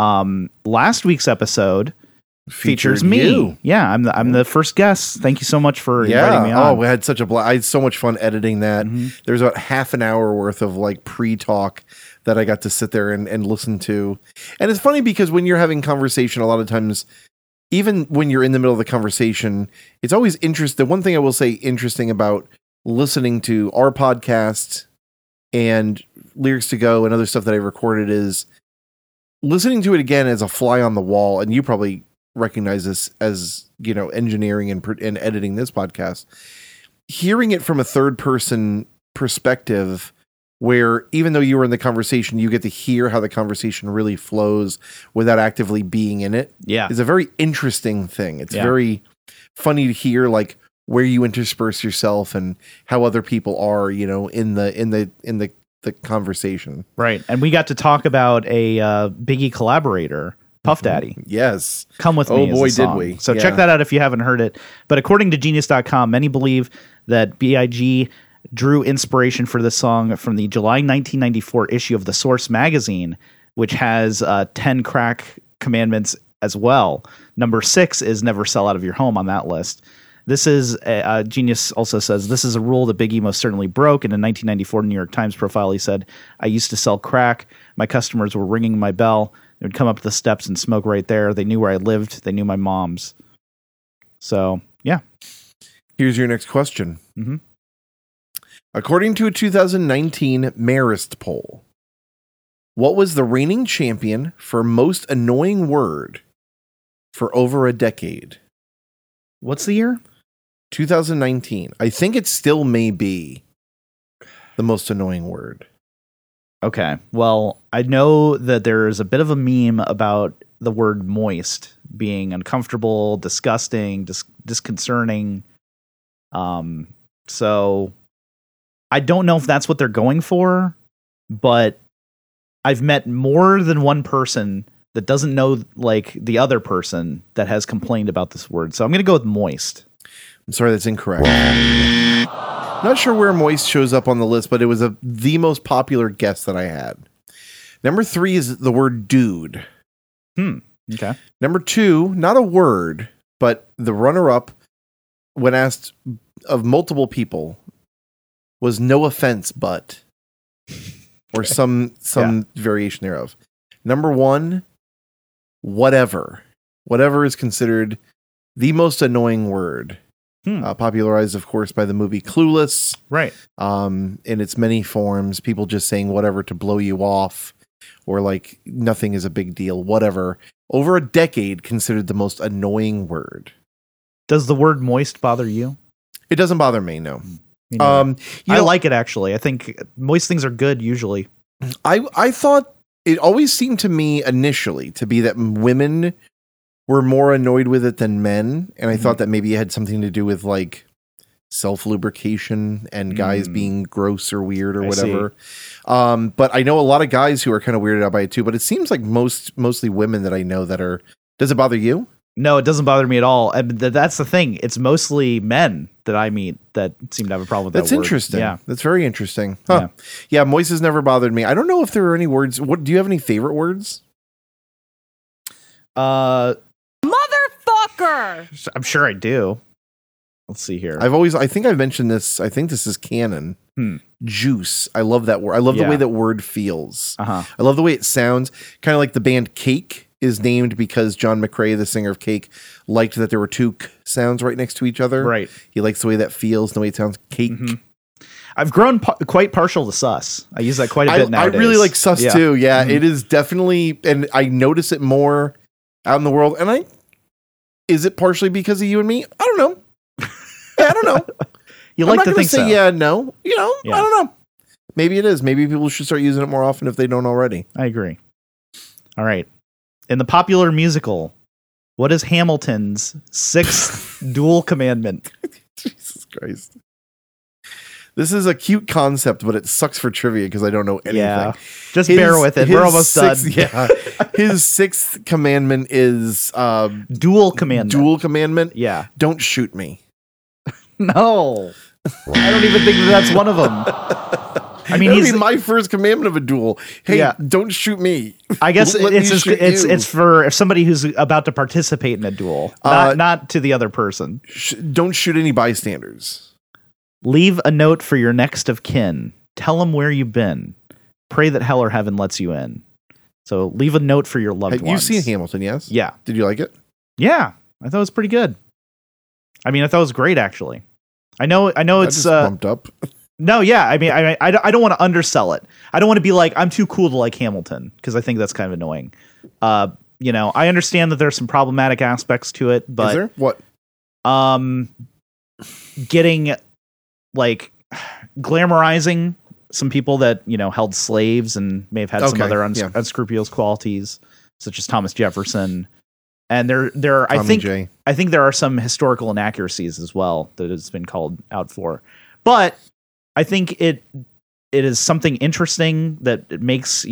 Last week's episode features me. You. Yeah, I'm the first guest. Thank you so much for inviting me on. Oh, we had such a blast. I had so much fun editing that. Mm-hmm. There's about half an hour worth of like pre-talk that I got to sit there and listen to. And it's funny because when you're having conversation, a lot of times, even when you're in the middle of the conversation, it's always interesting. The one thing I will say interesting about listening to our podcast and Lyrics to Go and other stuff that I recorded is listening to it again as a fly on the wall. And you probably recognize this as, engineering and editing this podcast, hearing it from a third person perspective, where even though you were in the conversation, you get to hear how the conversation really flows without actively being in it. Yeah. It's a very interesting thing. It's very funny to hear like where you intersperse yourself and how other people are, in the conversation. Right. And we got to talk about a Biggie collaborator, Puff Daddy. Yes. Come With Me. Oh boy, did we. So check that out if you haven't heard it. But according to Genius.com, many believe that B.I.G. drew inspiration for this song from the July 1994 issue of The Source magazine, which has 10 crack commandments as well. Number 6 is never sell out of your home on that list. This is Genius also says this is a rule that Biggie most certainly broke. In a 1994 New York Times profile, he said, "I used to sell crack. My customers were ringing my bell. They would come up the steps and smoke right there. They knew where I lived. They knew my mom's." So, yeah. Here's your next question. Mm-hmm. According to a 2019 Marist poll, what was the reigning champion for most annoying word for over a decade? What's the year? 2019. I think it still may be the most annoying word. Okay. Well, I know that there is a bit of a meme about the word moist being uncomfortable, disgusting, disconcerting. So I don't know if that's what they're going for, but I've met more than one person that doesn't know like the other person that has complained about this word. So I'm going to go with moist. I'm sorry, that's incorrect. Not sure where moist shows up on the list, but it was the most popular guess that I had. Number 3 is the word dude. Okay. Number 2, not a word, but the runner-up when asked of multiple people was no offense, but, or some variation thereof. Number 1, whatever. Whatever is considered the most annoying word. Popularized, of course, by the movie Clueless. Right. In its many forms, people just saying whatever to blow you off, or like nothing is a big deal, whatever. Over a decade, considered the most annoying word. Does the word moist bother you? It doesn't bother me, no. I like it, actually. I think moist things are good usually. I thought it always seemed to me initially to be that women were more annoyed with it than men. And I thought that maybe it had something to do with like self-lubrication and guys being gross or weird or whatever. But I know a lot of guys who are kind of weirded out by it too, but it seems like mostly women that I know that are. Does it bother you? No, it doesn't bother me at all. That's the thing. It's mostly men that I meet that seem to have a problem with that word. That's interesting. Yeah. That's very interesting. Huh. Yeah, moist has never bothered me. I don't know if there are any words. What do you have any favorite words? Motherfucker! I'm sure I do. Let's see here. I think I've mentioned this. I think this is canon. Juice. I love that word. I love the way that word feels. I love the way it sounds. Kind of like the band Cake is named because John McRae, the singer of Cake, liked that there were two k sounds right next to each other. Right. He likes the way that feels, the way it sounds. Cake. I've grown quite partial to sus. I use that quite a bit nowadays. I really like sus too. Yeah, it is definitely, and I notice it more out in the world. And is it partially because of you and me? I don't know. I don't know. You like to think so? Yeah, no. You know, I don't know. Maybe it is. Maybe people should start using it more often if they don't already. I agree. All right. In the popular musical, what is Hamilton's sixth dual commandment? Jesus Christ. This is a cute concept, but it sucks for trivia because I don't know anything. Yeah. Just bear with it. We're almost done. Yeah. His sixth commandment is dual commandment. Dual commandment? Yeah. Don't shoot me. No. I don't even think that's one of them. I mean, he's my first commandment of a duel. Hey, don't shoot me. I guess it's for somebody who's about to participate in a duel, not to the other person. Don't shoot any bystanders. Leave a note for your next of kin. Tell them where you've been. Pray that hell or heaven lets you in. So leave a note for your loved ones. You've seen Hamilton, yes? Yeah. Did you like it? Yeah, I thought it was pretty good. I mean, I thought it was great, actually. I know it's bumped up. No, yeah. I mean, I don't want to undersell it. I don't want to be like, I'm too cool to like Hamilton, because I think that's kind of annoying. I understand that there's some problematic aspects to it, but is there? What? Getting like glamorizing some people that held slaves and may have had some other unscrupulous qualities, such as Thomas Jefferson. And I think there are some historical inaccuracies as well that it's been called out for. But I think it is something interesting that it makes,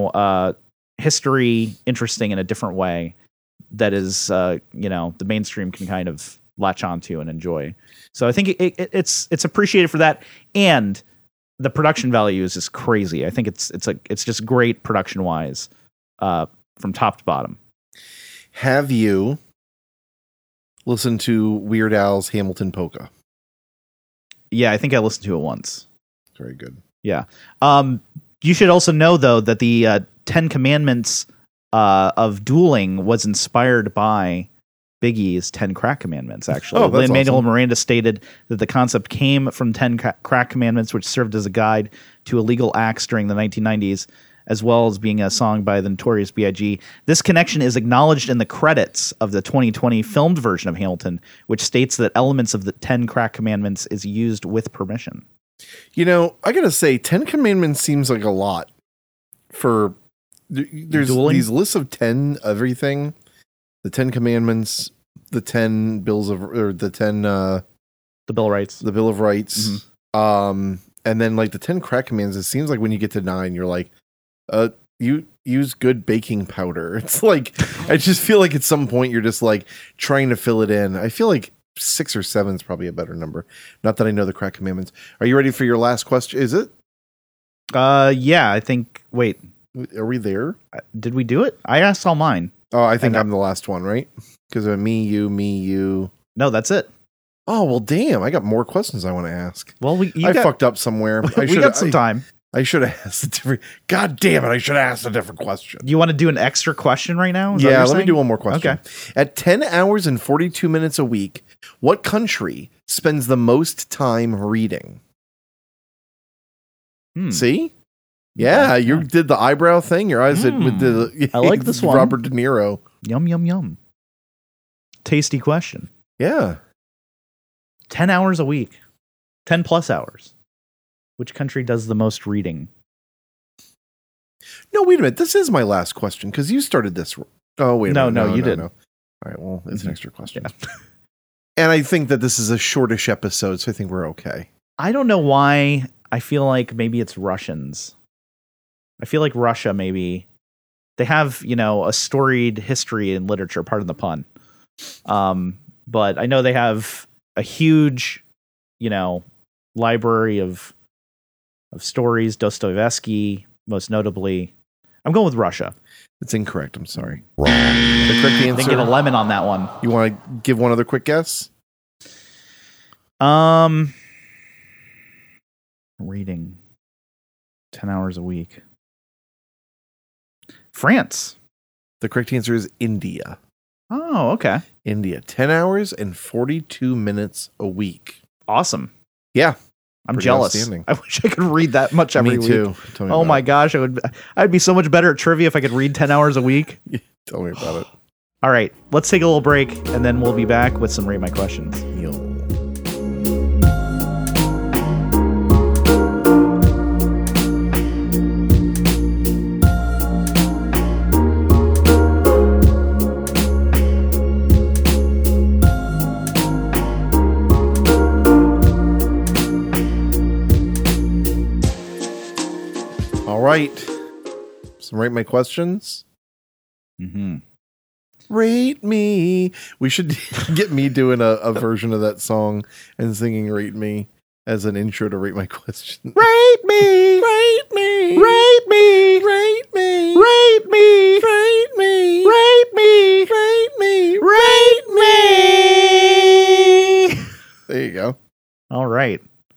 history interesting in a different way that is, the mainstream can kind of latch onto and enjoy. So I think it's appreciated for that. And the production value is just crazy. I think it's just great production wise, from top to bottom. Have you listened to Weird Al's Hamilton Polka? Yeah, I think I listened to it once. Very good. Yeah. You should also know, though, that the 10 Commandments of dueling was inspired by Biggie's 10 Crack Commandments, actually. Lin-Manuel Miranda stated that the concept came from 10 Crack Commandments, which served as a guide to illegal acts during the 1990s, as well as being a song by the Notorious B.I.G. This connection is acknowledged in the credits of the 2020 filmed version of Hamilton, which states that elements of the 10 Crack Commandments is used with permission. I gotta say, 10 Commandments seems like a lot for... There's dueling? These lists of 10 everything. The 10 Commandments, the 10 bills of... or the 10... the Bill of Rights. The Bill of Rights. Mm-hmm. And then like the 10 Crack Commandments, it seems like when you get to 9, you're like, you use good baking powder. It's like, I just feel like at some point you're just like trying to fill it in. I feel like 6 or 7 is probably a better number. Not that I know the Crack Commandments. Are you ready for your last question? Is it? Yeah, I think, wait. Are we there? Did we do it? I asked all mine. Oh, I think I'm the last one, right? Because of me, you. No, that's it. Oh, well, damn. I got more questions I want to ask. Well, I fucked up somewhere. We got some time. I should have asked a different... God damn it, I should have asked a different question. You want to do an extra question right now? Yeah, let me do one more question. Okay. At 10 hours and 42 minutes a week, what country spends the most time reading? See? Yeah, you did the eyebrow thing. Your eyes did with the... I like this one. Robert De Niro. Yum, yum, yum. Tasty question. Yeah. 10 hours a week. 10 plus hours. Which country does the most reading? No, wait a minute. This is my last question because you started this. Oh, wait a minute. No, you did. All right, well, it's an extra question. Yeah. And I think that this is a shortish episode, so I think we're okay. I don't know why. I feel like maybe it's Russians. I feel like Russia, maybe. They have, a storied history in literature, pardon the pun. But I know they have a huge, library of stories, Dostoevsky, most notably. I'm going with Russia. It's incorrect. I'm sorry. Wrong. The correct answer. They get a lemon on that one. You want to give one other quick guess? Reading 10 hours a week. France. The correct answer is India. Oh, okay. India. 10 hours and 42 minutes a week. Awesome. Yeah. I'm jealous. I wish I could read that much every week. Me too. Oh my gosh, I'd be so much better at trivia if I could read 10 hours a week. Tell me about it. All right, let's take a little break and then we'll be back with some Rate My Questions. Right. Some Rate My Questions. Mm-hmm. Rate me. We should get me doing a version of that song and singing Rate Me as an intro to Rate My Questions. Rate me. Rate me. Rate me. Rate me. Rate me. Rate me. Rate me. Rate me. Rate me. There you go. All right.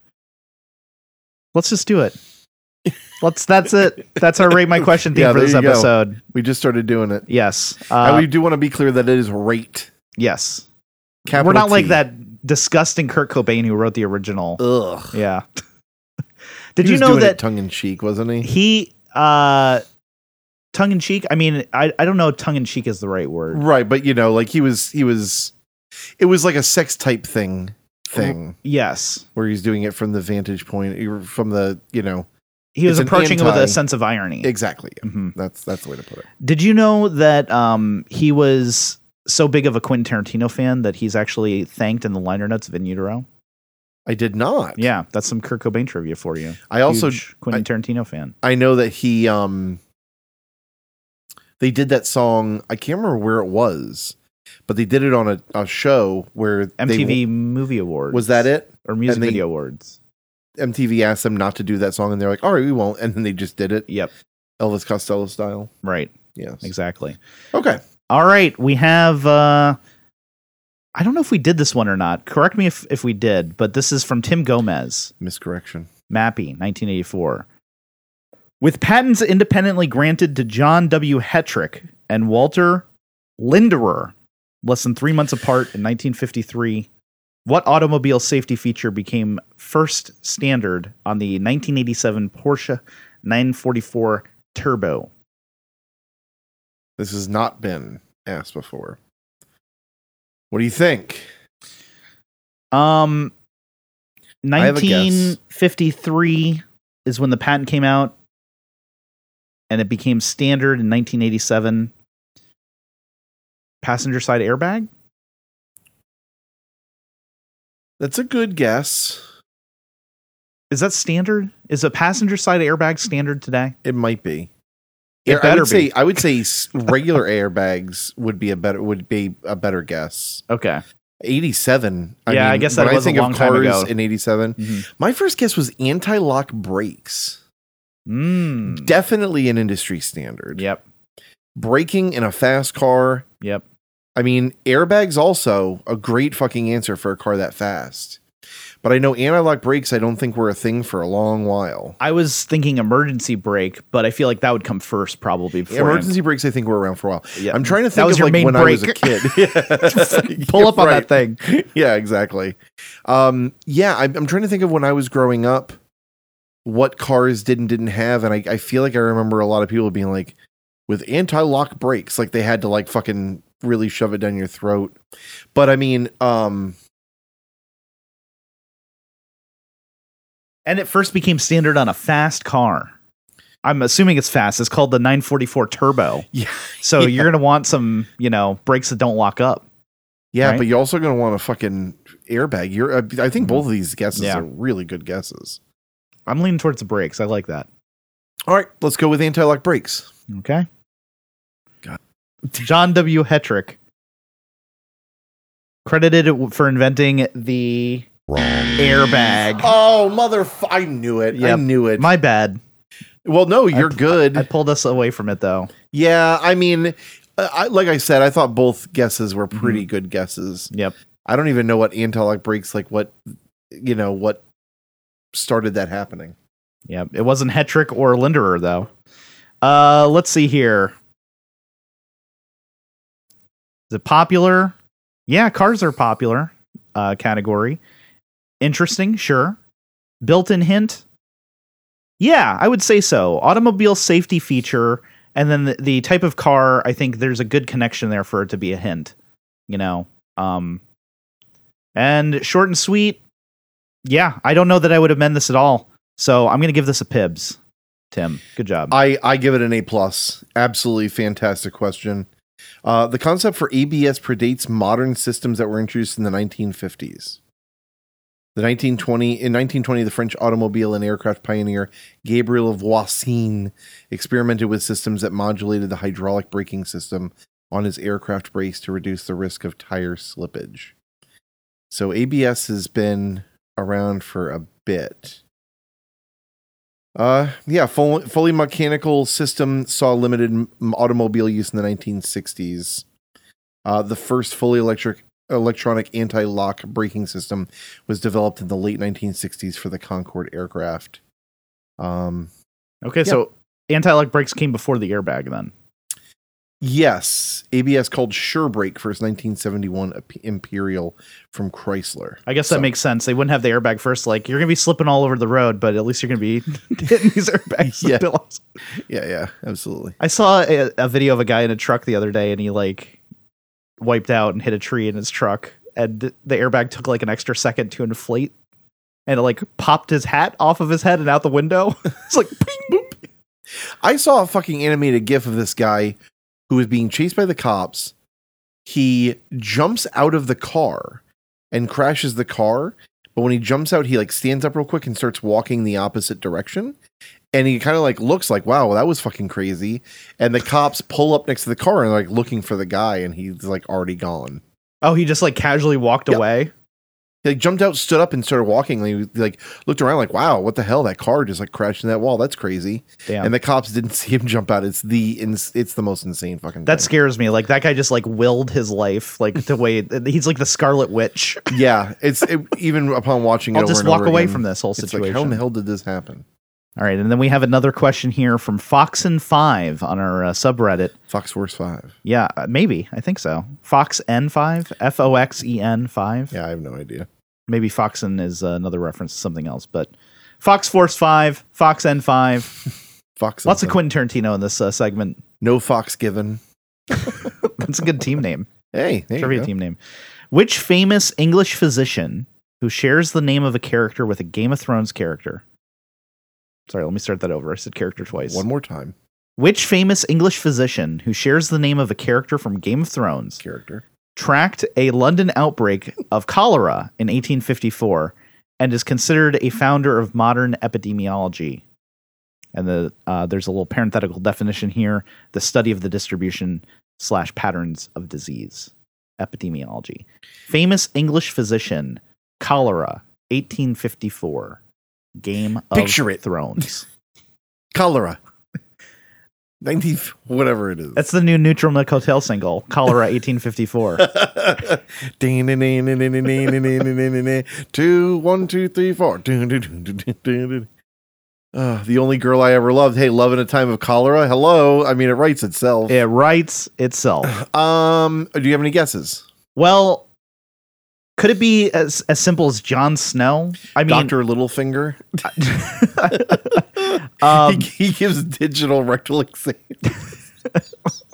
Let's just do it. That's it. That's our Rate My Question theme for this episode. Go. We just started doing it. Yes. And we do want to be clear that it is rate. Yes. Capital We're not T. like that disgusting Kurt Cobain who wrote the original. Ugh. Yeah. Did you know that tongue in cheek, wasn't he? He tongue in cheek? I mean, I don't know tongue in cheek is the right word. Right, but like he was it was like a sex type thing. Yes. Where he's doing it from the vantage point, from the, he was approaching it with a sense of irony. Exactly. Yeah. Mm-hmm. That's the way to put it. Did you know that he was so big of a Quentin Tarantino fan that he's actually thanked in the liner notes of In Utero? I did not. Yeah, that's some Kurt Cobain trivia for you. I also Quentin Tarantino fan. I know that he they did that song. I can't remember where it was, but they did it on a show where MTV Movie Awards. Was that it? Or Music Video Awards. MTV asked them not to do that song, and they're like, all right, we won't. And then they just did it. Yep. Elvis Costello style. Right. Yes. Exactly. Okay. All right. We have, I don't know if we did this one or not. Correct me if we did, but this is from Tim Gomez. Miscorrection. Mappy, 1984. With patents independently granted to John W. Hetrick and Walter Linderer, less than 3 months apart in 1953, what automobile safety feature became first standard on the 1987 Porsche 944 Turbo? This has not been asked before. What do you think? 1953 is when the patent came out, and it became standard in 1987. Passenger side airbag? That's a good guess. Is that standard? Is a passenger side airbag standard today? It might be. It better be. I would say regular airbags would be a better guess. Okay. 87. I guess that was a long time ago. In 87, my first guess was anti-lock brakes. Definitely an industry standard. Yep. Braking in a fast car. Yep. I mean, airbags also a great fucking answer for a car that fast. But I know anti-lock brakes, I don't think were a thing for a long while. I was thinking emergency brake, but I feel like that would come first probably. Emergency brakes, I think, were around for a while. Yeah. I'm trying to think of like when I was a kid. Pull up on that thing. Yeah, exactly. I'm trying to think of when I was growing up, what cars didn't have. And I feel like I remember a lot of people being like, with anti-lock brakes, like they had to like fucking really shove it down your throat. But I mean, And it first became standard on a fast car. I'm assuming it's fast. It's called the 944 Turbo. Yeah. So you're going to want some, brakes that don't lock up. Yeah, right? but you're also going to want a fucking airbag. I think both of these guesses are really good guesses. I'm leaning towards the brakes. I like that. All right, let's go with anti-lock brakes. Okay. God. John W. Hetrick, credited for inventing the airbag. Oh, I knew it. Yep. I knew it. My bad. Well, no, you're good. I pulled us away from it, though. Yeah, I mean, like I said, I thought both guesses were pretty good guesses. Yep. I don't even know what anti-lock brakes, what started that happening. Yep. It wasn't Hetrick or Linderer, though. Let's see here. Is it popular? Yeah, cars are popular category. Interesting, sure. Built-in hint? Yeah, I would say so. Automobile safety feature, and then the type of car, I think there's a good connection there for it to be a hint. And short and sweet, yeah, I don't know that I would amend this at all. So I'm going to give this a Pibs. Tim, good job. I give it an A+. Absolutely fantastic question. The concept for ABS predates modern systems that were introduced in the 1950s. In 1920, the French automobile and aircraft pioneer Gabriel Voisin experimented with systems that modulated the hydraulic braking system on his aircraft brakes to reduce the risk of tire slippage. So ABS has been around for a bit. Fully mechanical system saw limited automobile use in the 1960s. The first fully electronic anti-lock braking system was developed in the late 1960s for the Concorde aircraft. So anti-lock brakes came before the airbag then? Yes. ABS called SureBrake first 1971 Imperial from Chrysler. I guess that makes sense. They wouldn't have the airbag first. Like, you're going to be slipping all over the road, but at least you're going to be hitting these airbags. Yeah, absolutely. I saw a video of a guy in a truck the other day, and he wiped out and hit a tree in his truck, and the airbag took an extra second to inflate, and it popped his hat off of his head and out the window. It's like ping, boop. I saw a fucking animated gif of this guy who was being chased by the cops. He jumps out of the car and crashes the car, but when he jumps out, he stands up real quick and starts walking the opposite direction. And he kind of like looks like, wow, that was fucking crazy. And the cops pull up next to the car and like looking for the guy, and he's like already gone. Oh, he just like casually walked away. He like jumped out, stood up, and started walking. And he like looked around like, wow, what the hell? That car just like crashed in that wall. That's crazy. Damn. And the cops didn't see him jump out. It's the most insane fucking That thing. scares me. Like that guy just like willed his life like the way he's like the Scarlet Witch. Yeah, even upon watching it, I'll just walk away from this whole situation. Like, how in the hell did this happen? All right, and then we have another question here from Foxen5 on our subreddit. Fox Force 5. Yeah, maybe. I think so. Foxen5? Foxen5? Yeah, I have no idea. Maybe Foxen is another reference to something else, but Fox Force 5, Foxen5. Lots of Quentin Tarantino in this segment. No Fox given. That's a good team name. Hey, trivia team name. Which famous English physician who shares the name of a character with a Game of Thrones character? Sorry, let me start that over. I said character twice. One more time. Which famous English physician who shares the name of a character from Game of Thrones tracked a London outbreak of cholera in 1854 and is considered a founder of modern epidemiology? And there's a little parenthetical definition here: the study of the distribution / patterns of disease. Epidemiology. Famous English physician, cholera, 1854. Game of Thrones. Cholera. 19, whatever it is. That's the new Neutral Milk Hotel single, Cholera 1854. 2, 1, 2, 3, 4. The only girl I ever loved. Hey, love in a time of cholera. Hello. I mean, it writes itself. It writes itself. Do you have any guesses? Well, could it be as simple as Jon Snow? I mean, Dr. Littlefinger. He gives digital rectal exams. It's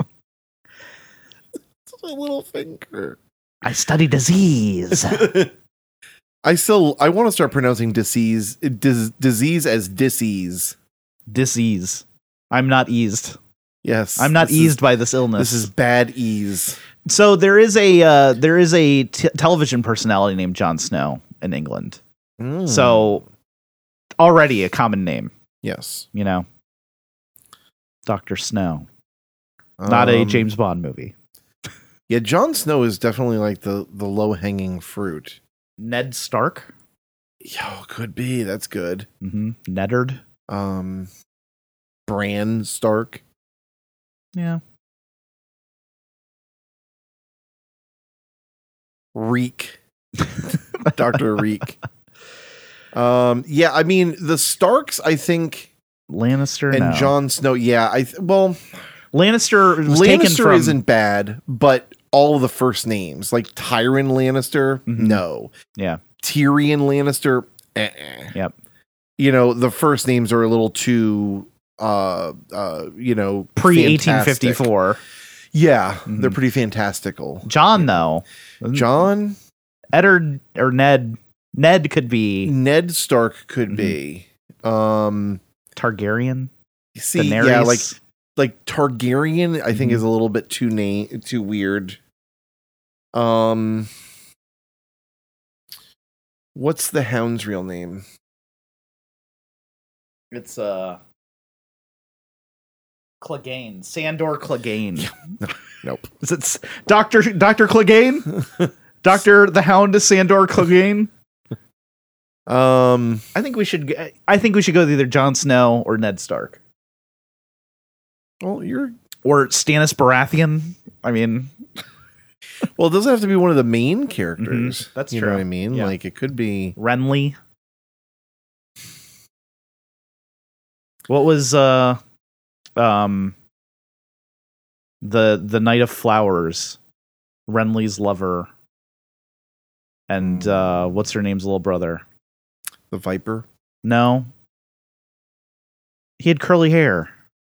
a little finger. I study disease. I want to start pronouncing disease as disease. Disease. I'm not eased. Yes. I'm not eased by this illness. This is bad ease. So there is a television personality named Jon Snow in England. So already a common name. Yes. You know, Dr. Snow. Not a James Bond movie. Yeah, Jon Snow is definitely like the low-hanging fruit. Ned Stark? Oh, could be. That's good. Mm-hmm. Neddard? Bran Stark. Yeah. Reek. Dr. Reek. Yeah, I mean, the Starks, I think... Lannister, and no. Jon Snow, yeah. Lannister isn't bad, but all of the first names, like Tyrion Lannister, no. Yeah. Tyrion Lannister, Yep. You know, the first names are a little too, pre-1854. Yeah, they're pretty fantastical. John, though. John? Eddard or Ned. Ned could be. Ned Stark could be. Targaryen? See, Daenerys? yeah, like Targaryen, I think is a little bit too weird. What's the Hound's real name? It's Clegane. Sandor Clegane. Nope. Is it Dr. Clegane? Dr. the Hound is Sandor Clegane? I think we should go with either Jon Snow or Ned Stark. Well, or Stannis Baratheon. I mean, well, it doesn't have to be one of the main characters. That's true. You know what I mean? Yeah. Like it could be Renly. What was the Knight of Flowers, Renly's lover, and what's her name's little brother? The Viper? No. He had curly hair.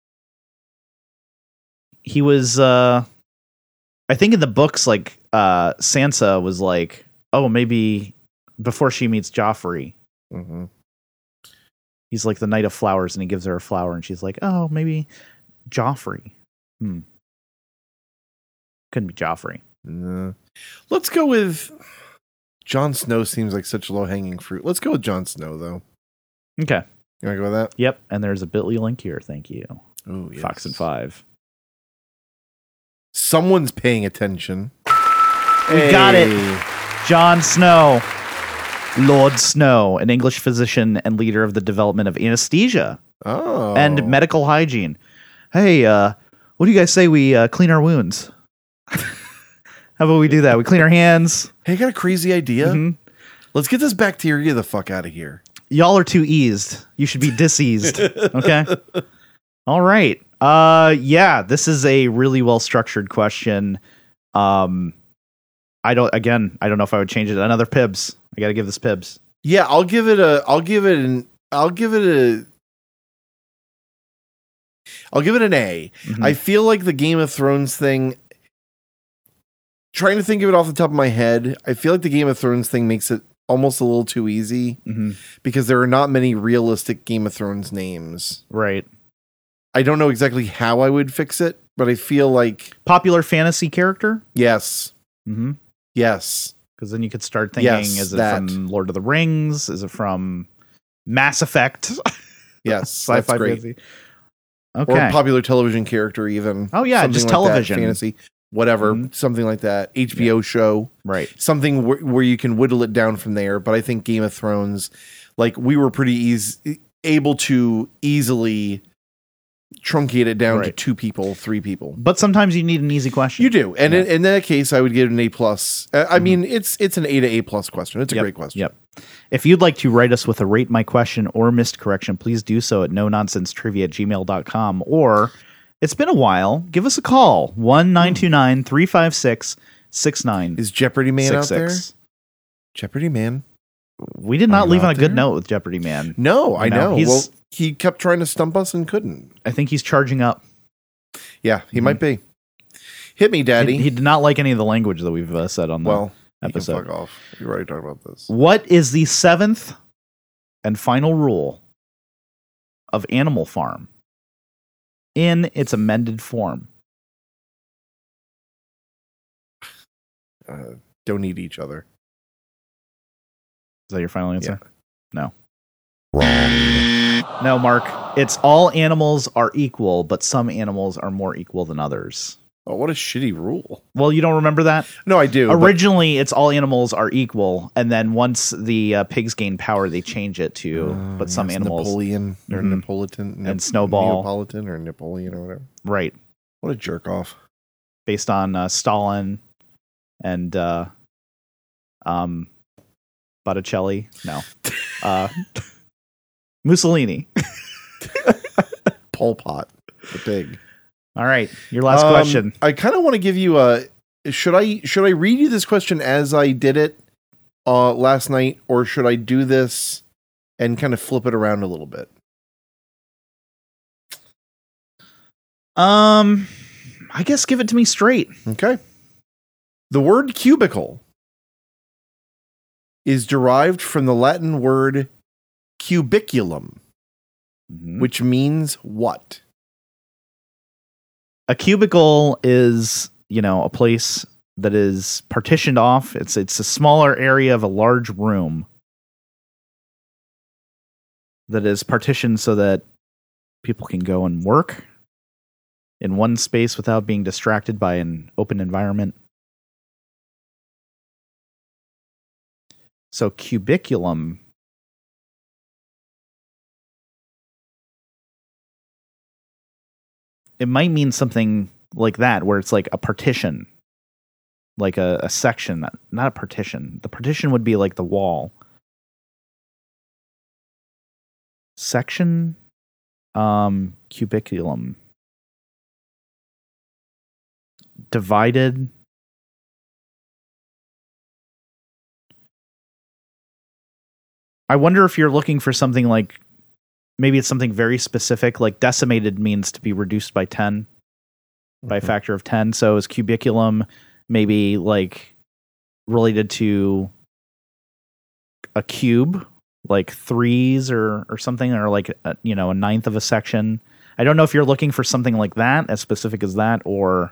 He was I think in the books, like Sansa was like, oh, maybe before she meets Joffrey. Mm-hmm. He's like the Knight of Flowers, and he gives her a flower, and she's like, oh, maybe Joffrey. Couldn't be Joffrey. Let's go with Jon Snow. Seems like such low-hanging fruit. Let's go with Jon Snow, though. Okay. You want to go with that? Yep. And there's a bit.ly link here. Thank you. Oh, yes. Fox and 5. Someone's paying attention. We got it. Jon Snow. Lord Snow, an English physician and leader of the development of anesthesia and medical hygiene. Hey, what do you guys say we clean our wounds? How about we do that? We clean our hands. Hey, I got a crazy idea. Let's get this bacteria the fuck out of here. Y'all are too eased. You should be diseased. Okay? All right. Yeah, this is a really well-structured question. I don't know if I would change it. Another Pibs. I got to give this Pibs. Yeah, I'll give it an A. I feel like the Game of Thrones thing, trying to think of it off the top of my head, I feel like the Game of Thrones thing makes it almost a little too easy because there are not many realistic Game of Thrones names. Right. I don't know exactly how I would fix it, but I feel like... Popular fantasy character? Yes. Yes. Because then you could start thinking, is it from Lord of the Rings? Is it from Mass Effect? Yes, sci-fi that's great. fantasy. Okay. Or popular television character even. Oh, yeah, just television. Fantasy, whatever, something like that. HBO show. Right. Something where you can whittle it down from there. But I think Game of Thrones, like we were pretty able to easily truncate it down to 2 people, 3 people. But sometimes you need an easy question. You do. And in that case, I would give it an A+. I mean, it's an A to A+ question. It's a great question. Yep. If you'd like to write us with a Rate My Question or missed correction, please do so at nononsensetrivia@gmail.com. Or, it's been a while, give us a call. 1-929-356-6966. Is Jeopardy Man out there? Jeopardy Man? We did not leave on a good note with Jeopardy Man. No, I know. Well, he kept trying to stump us and couldn't. I think he's charging up. Yeah, he might be. Hit me, Daddy. He did not like any of the language that we've said on the episode. You can fuck off. You're already talking about this. What is the 7th and final rule of Animal Farm in its amended form? Don't eat each other. Is that your final answer? Yeah. No. Wrong. No, Mark. It's all animals are equal, but some animals are more equal than others. Oh, what a shitty rule. Well, you don't remember that? No, I do. Originally, it's all animals are equal, and then once the pigs gain power, they change it to, but some animals... Napoleon, or Napolitan. And Snowball. Neapolitan, or Napoleon, or whatever. Right. What a jerk-off. Based on Stalin and Botticelli. No. Mussolini. Pol Pot, the pig. All right, your last question. I kind of want to give you a. Should I read you this question as I did it last night, or should I do this and kind of flip it around a little bit? I guess give it to me straight. Okay. The word cubicle is derived from the Latin word cubiculum, which means what? A cubicle is, a place that is partitioned off. It's a smaller area of a large room that is partitioned so that people can go and work in one space without being distracted by an open environment. So cubiculum it might mean something like that, where it's like a partition, like a section, not a partition. The partition would be like the wall. Section, cubiculum. Divided. I wonder if you're looking for something like, maybe it's something very specific, like decimated means to be reduced by 10, by a factor of 10. So is cubiculum maybe like related to a cube, like threes or something, or like a ninth of a section? I don't know if you're looking for something like that, as specific as that, or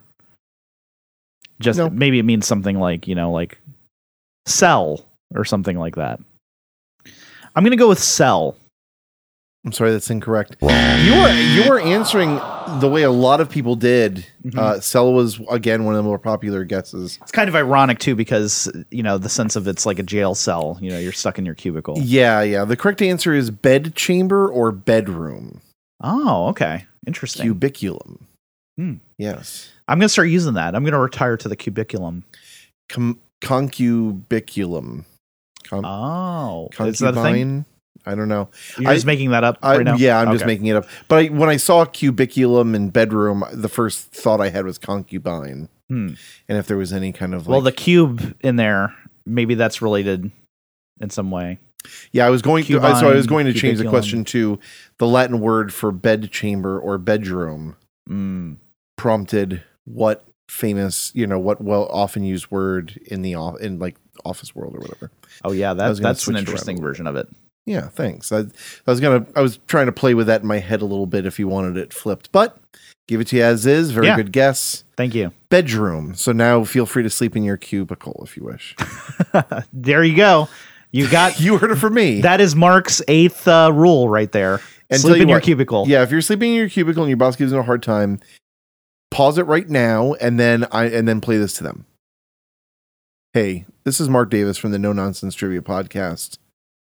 just maybe it means something like, like cell or something like that. I'm going to go with cell. I'm sorry, that's incorrect. You are answering the way a lot of people did. Cell was, again, one of the more popular guesses. It's kind of ironic, too, because, the sense of it's like a jail cell. You're stuck in your cubicle. Yeah. The correct answer is bed chamber or bedroom. Oh, okay. Interesting. Cubiculum. Yes. I'm going to start using that. I'm going to retire to the cubiculum. Concubiculum. Is that a thing? I don't know. You're just making that up right now? Yeah, I'm just making it up. But when I saw cubiculum and bedroom, the first thought I had was concubine. And if there was any kind of the cube in there, maybe that's related in some way. Yeah, I was going to change the question to the Latin word for bed chamber or bedroom. Prompted what famous, what often used word in like office world or whatever. Oh yeah, that's an interesting version of it. Yeah, thanks. I was trying to play with that in my head a little bit if you wanted it flipped, but give it to you as is. Very good guess. Thank you. Bedroom. So now feel free to sleep in your cubicle if you wish. There you go. You heard it from me. That is Mark's 8th rule right there. And sleep in your cubicle. Yeah, if you're sleeping in your cubicle and your boss gives you a hard time, pause it right now and then play this to them. Hey, this is Mark Davis from the No Nonsense Trivia Podcast.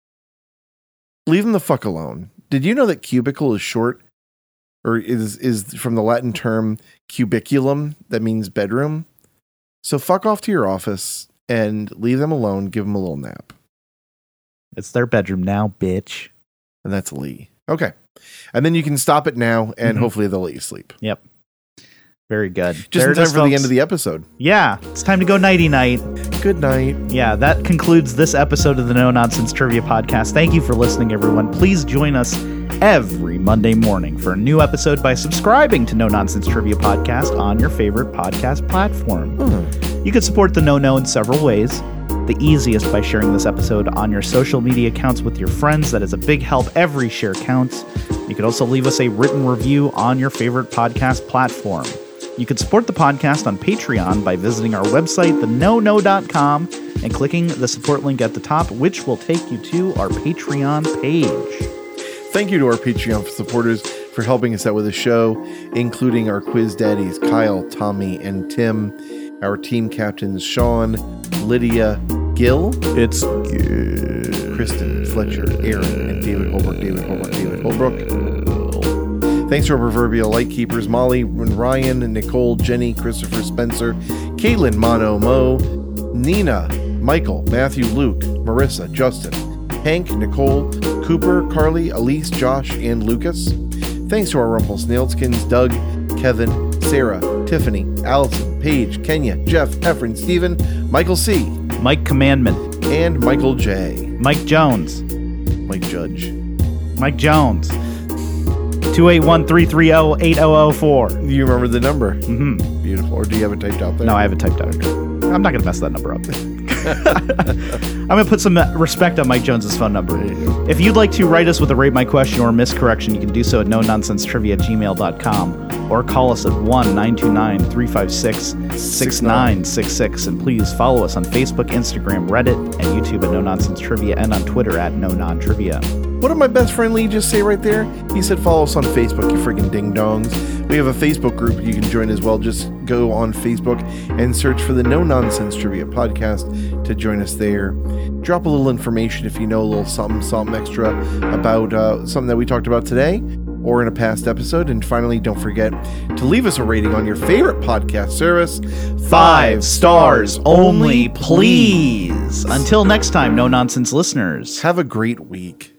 Leave them the fuck alone. Did you know that cubicle is short, or is from the Latin term cubiculum, that means bedroom? So fuck off to your office and leave them alone. Give them a little nap. It's their bedroom now, bitch. And that's Lee. Okay. And then you can stop it now, and hopefully they'll let you sleep. Yep. Very good. Just in time for the end of the episode. Yeah. It's time to go nighty-night. Good night. Yeah, that concludes this episode of the No Nonsense Trivia Podcast. Thank you for listening, everyone. Please join us every Monday morning for a new episode by subscribing to No Nonsense Trivia Podcast on your favorite podcast platform. You can support the No in several ways. The easiest by sharing this episode on your social media accounts with your friends. That is a big help. Every share counts. You could also leave us a written review on your favorite podcast platform. You can support the podcast on Patreon by visiting our website, thenono.com, and clicking the support link at the top, which will take you to our Patreon page. Thank you to our Patreon supporters for helping us out with the show, including our quiz daddies, Kyle, Tommy, and Tim, our team captains, Sean, Lydia, Gil, It's Kristen, Fletcher, Aaron, and David Holbrook. Thanks to our proverbial lightkeepers, Molly and Ryan, and Nicole, Jenny, Christopher, Spencer, Caitlin, Mono, Mo, Nina, Michael, Matthew, Luke, Marissa, Justin, Hank, Nicole, Cooper, Carly, Elise, Josh, and Lucas. Thanks to our Rumpelsnailskins, Doug, Kevin, Sarah, Tiffany, Allison, Paige, Kenya, Jeff, Efren, Stephen, Michael C., Mike Commandment, and Michael J. Mike Jones, Mike Judge. Mike Jones, 281-330-8004. You remember the number? Mm-hmm. Beautiful. Or do you have it typed out there? No, I have it typed out. I'm not going to mess that number up. I'm going to put some respect on Mike Jones's phone number. If you'd like to write us with a Rate My Question or miscorrection, you can do so at nononsensetrivia@gmail.com or call us at 1-929-356-6966. And please follow us on Facebook, Instagram, Reddit, and YouTube at No Nonsense Trivia, and on Twitter at No Non Trivia. What did my best friend Lee just say right there? He said follow us on Facebook, you friggin' ding-dongs. We have a Facebook group you can join as well. Just go on Facebook and search for the No Nonsense Trivia Podcast to join us there. Drop a little information if you know a little something extra about something that we talked about today or in a past episode. And finally, don't forget to leave us a rating on your favorite podcast service. 5 stars only, please. Until next time, No Nonsense listeners. Have a great week.